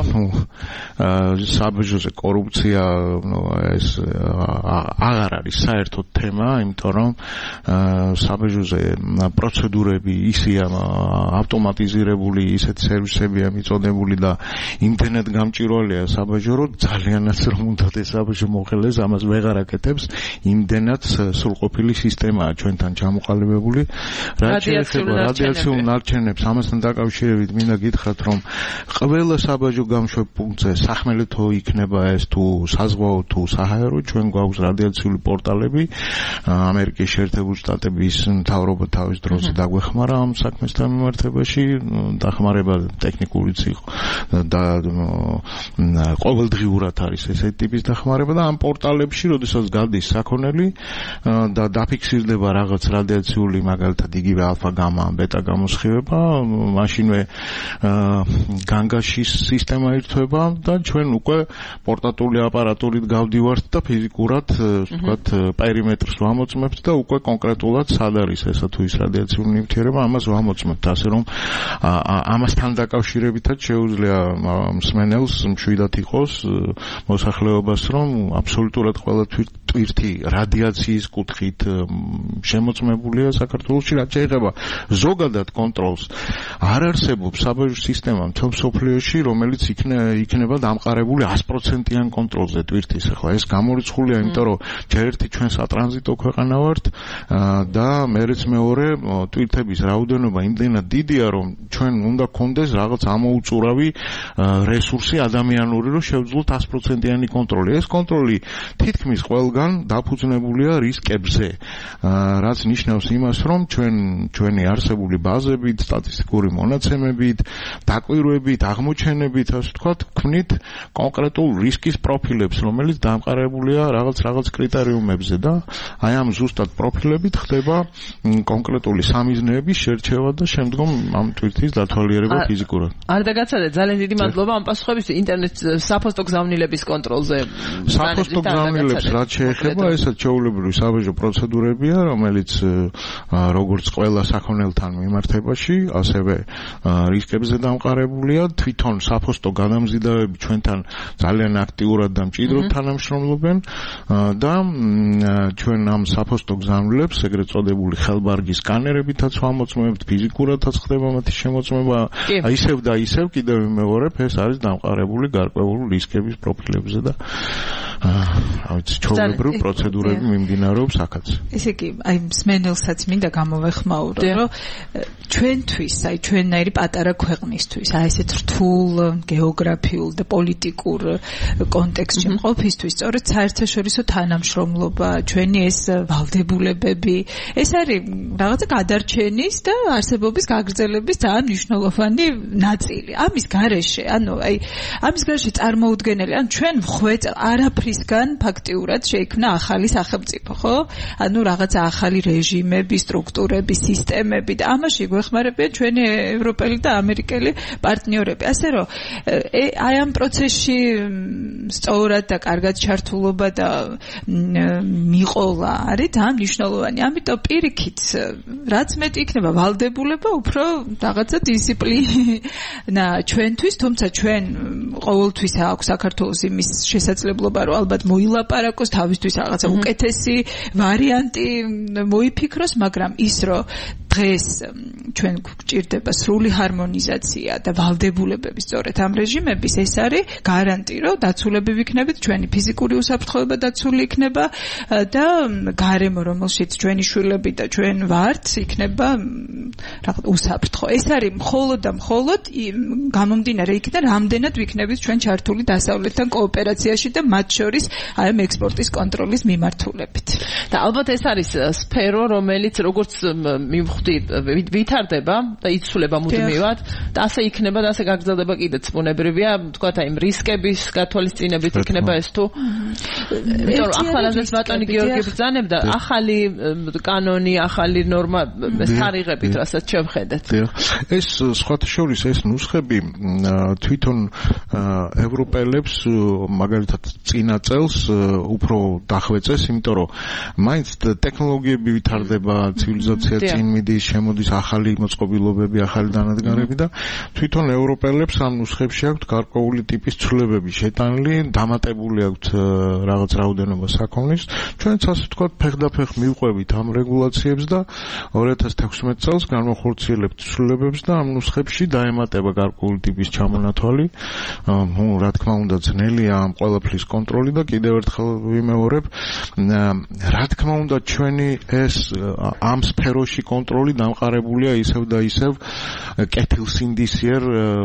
საბაჟოზე კორუფცია ეს აღარ არის საერთოდ თემა იმიტომ რომ საბაჟოზე პროცედურები ისეა ავტომატიზირებული ისეთი სერვისებია მიწოდებული და იმდენად გამჭირვალეა საბაჟო რომ ძალიანაც რომ უნდათ ეს საბაჟო მოხელეს ამას ვეღარ აკეთებს იმდენად სრულყოფილი სისტემაა ჩვენთან ჩამოყალიბებული რაც შეეხება რადიაციულ ნარჩენებს ამასთან დაკავშირებით მინდა გითხრათ რომ ყველა საბაჟო გამშვებ პუნქტზე სახმელეთო იქნება ეს თუ საზღვაო თუ საჰაერო ჩვენ გვაქვს რადიაციული პორტალები ამერიკის შეერთებული შტატების მთავრობა თავის დროზე დაგვეხმარა ამ საქმესთან მიმართებაში დახმარება ტექნიკურიც იყო და ყოველდღიურად არის ესეთი ტიპის დახმარება და ამ პორტალებში როდესაც გადის საქონელი და დაფიქსირდება რაღაც რადიაციული მაგალითად იგივე ალფა გამა ბეტა გამოსხივება მაშინვე განგაშის სისტემა ირთვება და ჩვენ უკვე პორტატული აპარატურით გავდივართ და ფიზიკურად ვთქვათ პერიმეტრს ვამოწმებთ და უკვე კონკრეტულად სად არის ესა თუ ის რადიაციული ნივთიერება ამას ვამოწმებთ ასე რომ ამასთან დაკავშირებითაც შეუძლია მსმენელს მშვიდად იყოს მოსახლეობას რომ აბსოლუტურად ყველა ტვირთი რადიაციის კუთხით შემოწმებულია საქართველოში, რაც შეეხება ზოგადად კონტროლს. არ არსებობს საბაჟო სისტემა მთელ მსოფლიოში, რომელიც იქნება დამყარებული sto პროცენტიან კონტროლზე ტვირთის. ახლა ეს გამორიცხულია, იმიტომ რომ ჯერ ერთი ჩვენ სატრანზიტო ქვეყანა ვართ და მეც მეორე ტვირთების რაოდენობა იმდენად დიდია, რომ ჩვენ უნდა გქონდეს რაღაც ამოუწურავი რესურსი ადამიანური, რომ შევძლოთ sto პროცენტიანი კონტროლი. ეს კონტროლი თითქმის ყველგან დაფუძნებულია რისკებზე, რაც ნიშნავს იმას, რომ ჩვენ ჩვენი არსებული ბაზებით, სტატისტიკური მონაცემებით, დაკვირვებით, აღმოჩენებით, ასე ვთქვათ, გვქნით კონკრეტულ რისკის პროფილებს, რომელიც დამყარებულია რაღაც რაღაც კრიტერიუმებზე და აი ამ ზუსტად პროფილებით ხდება კონკრეტული სამიზნეების შერჩევა და შემდგომ ამ ტვირთის დათვალიერება ფიზიკურად. არ დაგაცადეთ, ძალიან დიდი მადლობა ამ პასუხებისთვის. ინტერნეტ საფოსტო გზავნილების კონტროლზე. საფოსტო გზავნილებს რაც შეეხება, ესეც ჩვეულებრივი საბაჟო პროცედურებია, რომელიც როგორც ყველა საქონელთან მიმართებაში, ასევე რისკებზე დამყარებულია. თვითონ საფოსტო გადამზიდავები ჩვენთან ძალიან აქტიურად და მჭიდროდ თანამშრომლობენ და ჩვენ ამ საფოსტო გზავნილებს ეგრეთ წოდებული ხელბარგის სკანერებითაც ვამოწმებთ, ფიზიკურადაც ხდება მათი შემოწმება. ისევ და ისევ კიდევ ვიმეორებ, ეს არის დამყარებული გარკვეული რისკების პროფილებზე და აი ჩვეულებრივი პროცედურები მიმდინარეობს აქაც. ესე იგი, აი მსმენელსაც მინდა გამოვეხმაურო, რომ ჩვენთვის, აი ჩვენნაირი პატარა ქვეყნისთვის, აი ესეთ რთულ გეოგრაფიულ და პოლიტიკურ კონტექსტში მყოფისთვის, სწორედ საერთაშორისო თანამშრომლობა, ჩვენი ეს ვალდებულებები, ეს არის რაღაცა გადარჩენის და არსებობის გაგრძელების ძალიან მნიშვნელოვანი ნაწილი. ამის გარეშე, ანუ აი ამის გარეშე წარმოუდგენელი, ანუ ჩვენ ვხვეწ არაფრისგან ფაქტიურად შეიქმნა ახალი სახელმწიფო, ხო? ანუ რაღაცა ახალი რეჟიმები, სტრუქტურები, სისტემები და ამაში გვეხმარებიან ჩვენი ევროპელი და ამერიკელი პარტნიორები. ასე რომ აი ამ პროცესში სწორად და კარგად ჩართულობა და მიყოლა არის ძალიან მნიშვნელოვანი. ამიტომ პირიქით, რაც მეტი იქნება ვალდებულება, უფრო რაღაცა დისციპლინა ჩვენთვის, თუმცა ჩვენ ყოველთვის აქვს საქართველოს იმის შესაძლებლობა, რომ ალბათ მოილაპარაკოს თავისთვის რაღაცა უკეთესი ვარიანტი მოიფიქროს, მაგრამ ის რომ დღეს ჩვენ გვჭირდება სრული ჰარმონიზაცია და ვალდებულებები სწორედ ამ რეჟიმების, ეს არის გარანტი, რომ დაცულები ვიქნებით, ჩვენი ფიზიკური უსაფრთხოება დაცული იქნება და გარემო, რომელშიც ჩვენი შვილები და ჩვენ ვართ, იქნება რაღაც უსაფრთხო. ეს არის მხოლოდ და მხოლოდ გამომდინარე იქიდან, რამდენად ვიქნებით ჩვენ ჩართული დასავლეთთან კოოპერაციაში და მათ შორის აი ამ ექსპორტის კონტროლის მიმართულებით. და ალბათ ეს არის სფერო, რომელიც როგორც მივხვდი ვითარდება და იცვლება მუდმივად და ასე იქნება და ასე გაგრძელდება კიდეც ბუნებრივია, თქვათ აი რისკების გათვალისწინებით იქნება ეს თუ იმიტომ რომ ახალადაც ბატონი გიორგი ბრძანებდა ახალი კანონი, ახალი ნორმა თარიღებით, რასაც შევხედეთ. ეს სხვათა შორის ეს ნუსხები თვითონ ევროპელებს მაგალითად წინა წელს უფრო დახვეწეს, იმიტომ რომ მაინც ტექნოლოგიები ვითარდება, ცივილიზაცია წინ მიდის, შემოდის ახალი მოწყობილობები, ახალი დანადგარები და თვითონ ევროპელებს ამ ნუსხებში აქვთ გარკვეული ტიპის ცვლილებები შეტანილი, დამატებული აქვთ რაღაც რაოდენობა საქონლის. ჩვენც ასე ვთქვათ, ფეხდაფეხ მივყვებით ამ რეგულაციებს და ორი ათას თექვსმეტ წელს განვახორციელებთ ცვლილებებს და ამ ნუსხებში დაემატება გარკვეული ტიპის ჩამონათვალი. ნუ რა თქმა უნდა, ძნელია ამ ყველაფრის კონტროლი და კიდევ ერთხელ ვიმეორებ, რა თქმა უნდა, ჩვენი ეს ამ სფეროში კონტროლი დამყარებულია ისევ და ისევ კეთილსინდისიერ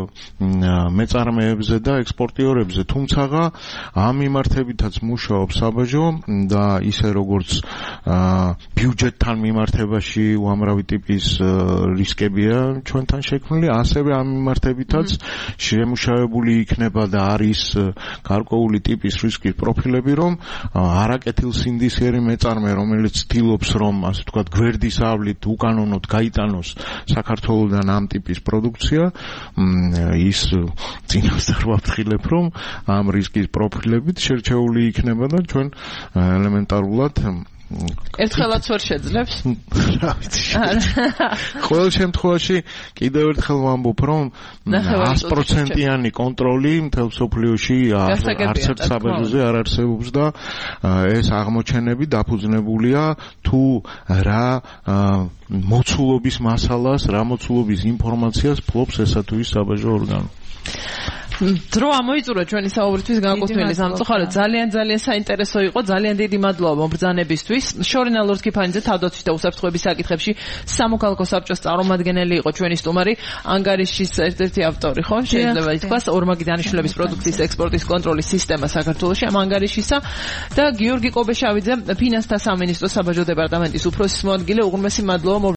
მეწარმეებზე და ექსპორტიორებზე, თუმცა ამ მიმართებითაც მუშაობს საბაჟო და ისე როგორც ბიუჯეტთან მიმართებაში უამრავი ტიპის რისკებია ჩვენთან შექმნილი, ასევე ამ მიმართებითაც შემუშავებული იქნება და არის გარკვეული ტიპის რისკის პროფილები, რომ არაკეთილსინდისიერი მეწარმე, რომელიც ცდილობს, რომ ასე ვთქვათ, გვერდის ავლით უკანონოდ გაიტანოს საქართველოსთან ამ ტიპის პროდუქცია, ის წინასწარ ვაფრთხილებ, რომ ამ რისკის პროფილებით შერჩეული იქნება და ჩვენ ელემენტარულად ერთხელაც ვერ შეძლებს? რა ვიცი. ყოველ შემთხვევაში კიდევ ერთხელ ვამბობ, რომ sto პროცენტიანი კონტროლი მთელ სოფლიოში არც ერთ საბაჟოზე არ არსებობს და ეს აღმოჩენები დაფუძნებულია თუ რა მოცულობის მასალას, რა მოცულობის ინფორმაციას ფლობს ესა თუ ის საბაჟო ორგანო. დრო ამოიწურა ჩვენი საუბრისთვის განკუთვნილი სამწუხაროდ ძალიან ძალიან საინტერესო იყო ძალიან დიდი მადლობა მომბრძანებისთვის შორინა ლორთქიფანიძე თავდაცვის და უსაფრთხოების საკითხებში სამოქალაქო საბჭოს წარმომადგენელი იყო ჩვენი სტუმარი ანგარიშის ერთ-ერთი ავტორი ხო შეიძლება ითქვას ორმაგი დანიშნულების პროდუქციის ექსპორტის კონტროლის სისტემა საქართველოში ამ ანგარიშისა და გიორგი კობეშავიძე ფინანსთა სამინისტროს საბაჟო დეპარტამენტის უფროსის მოადგილე უღრმესი მადლობა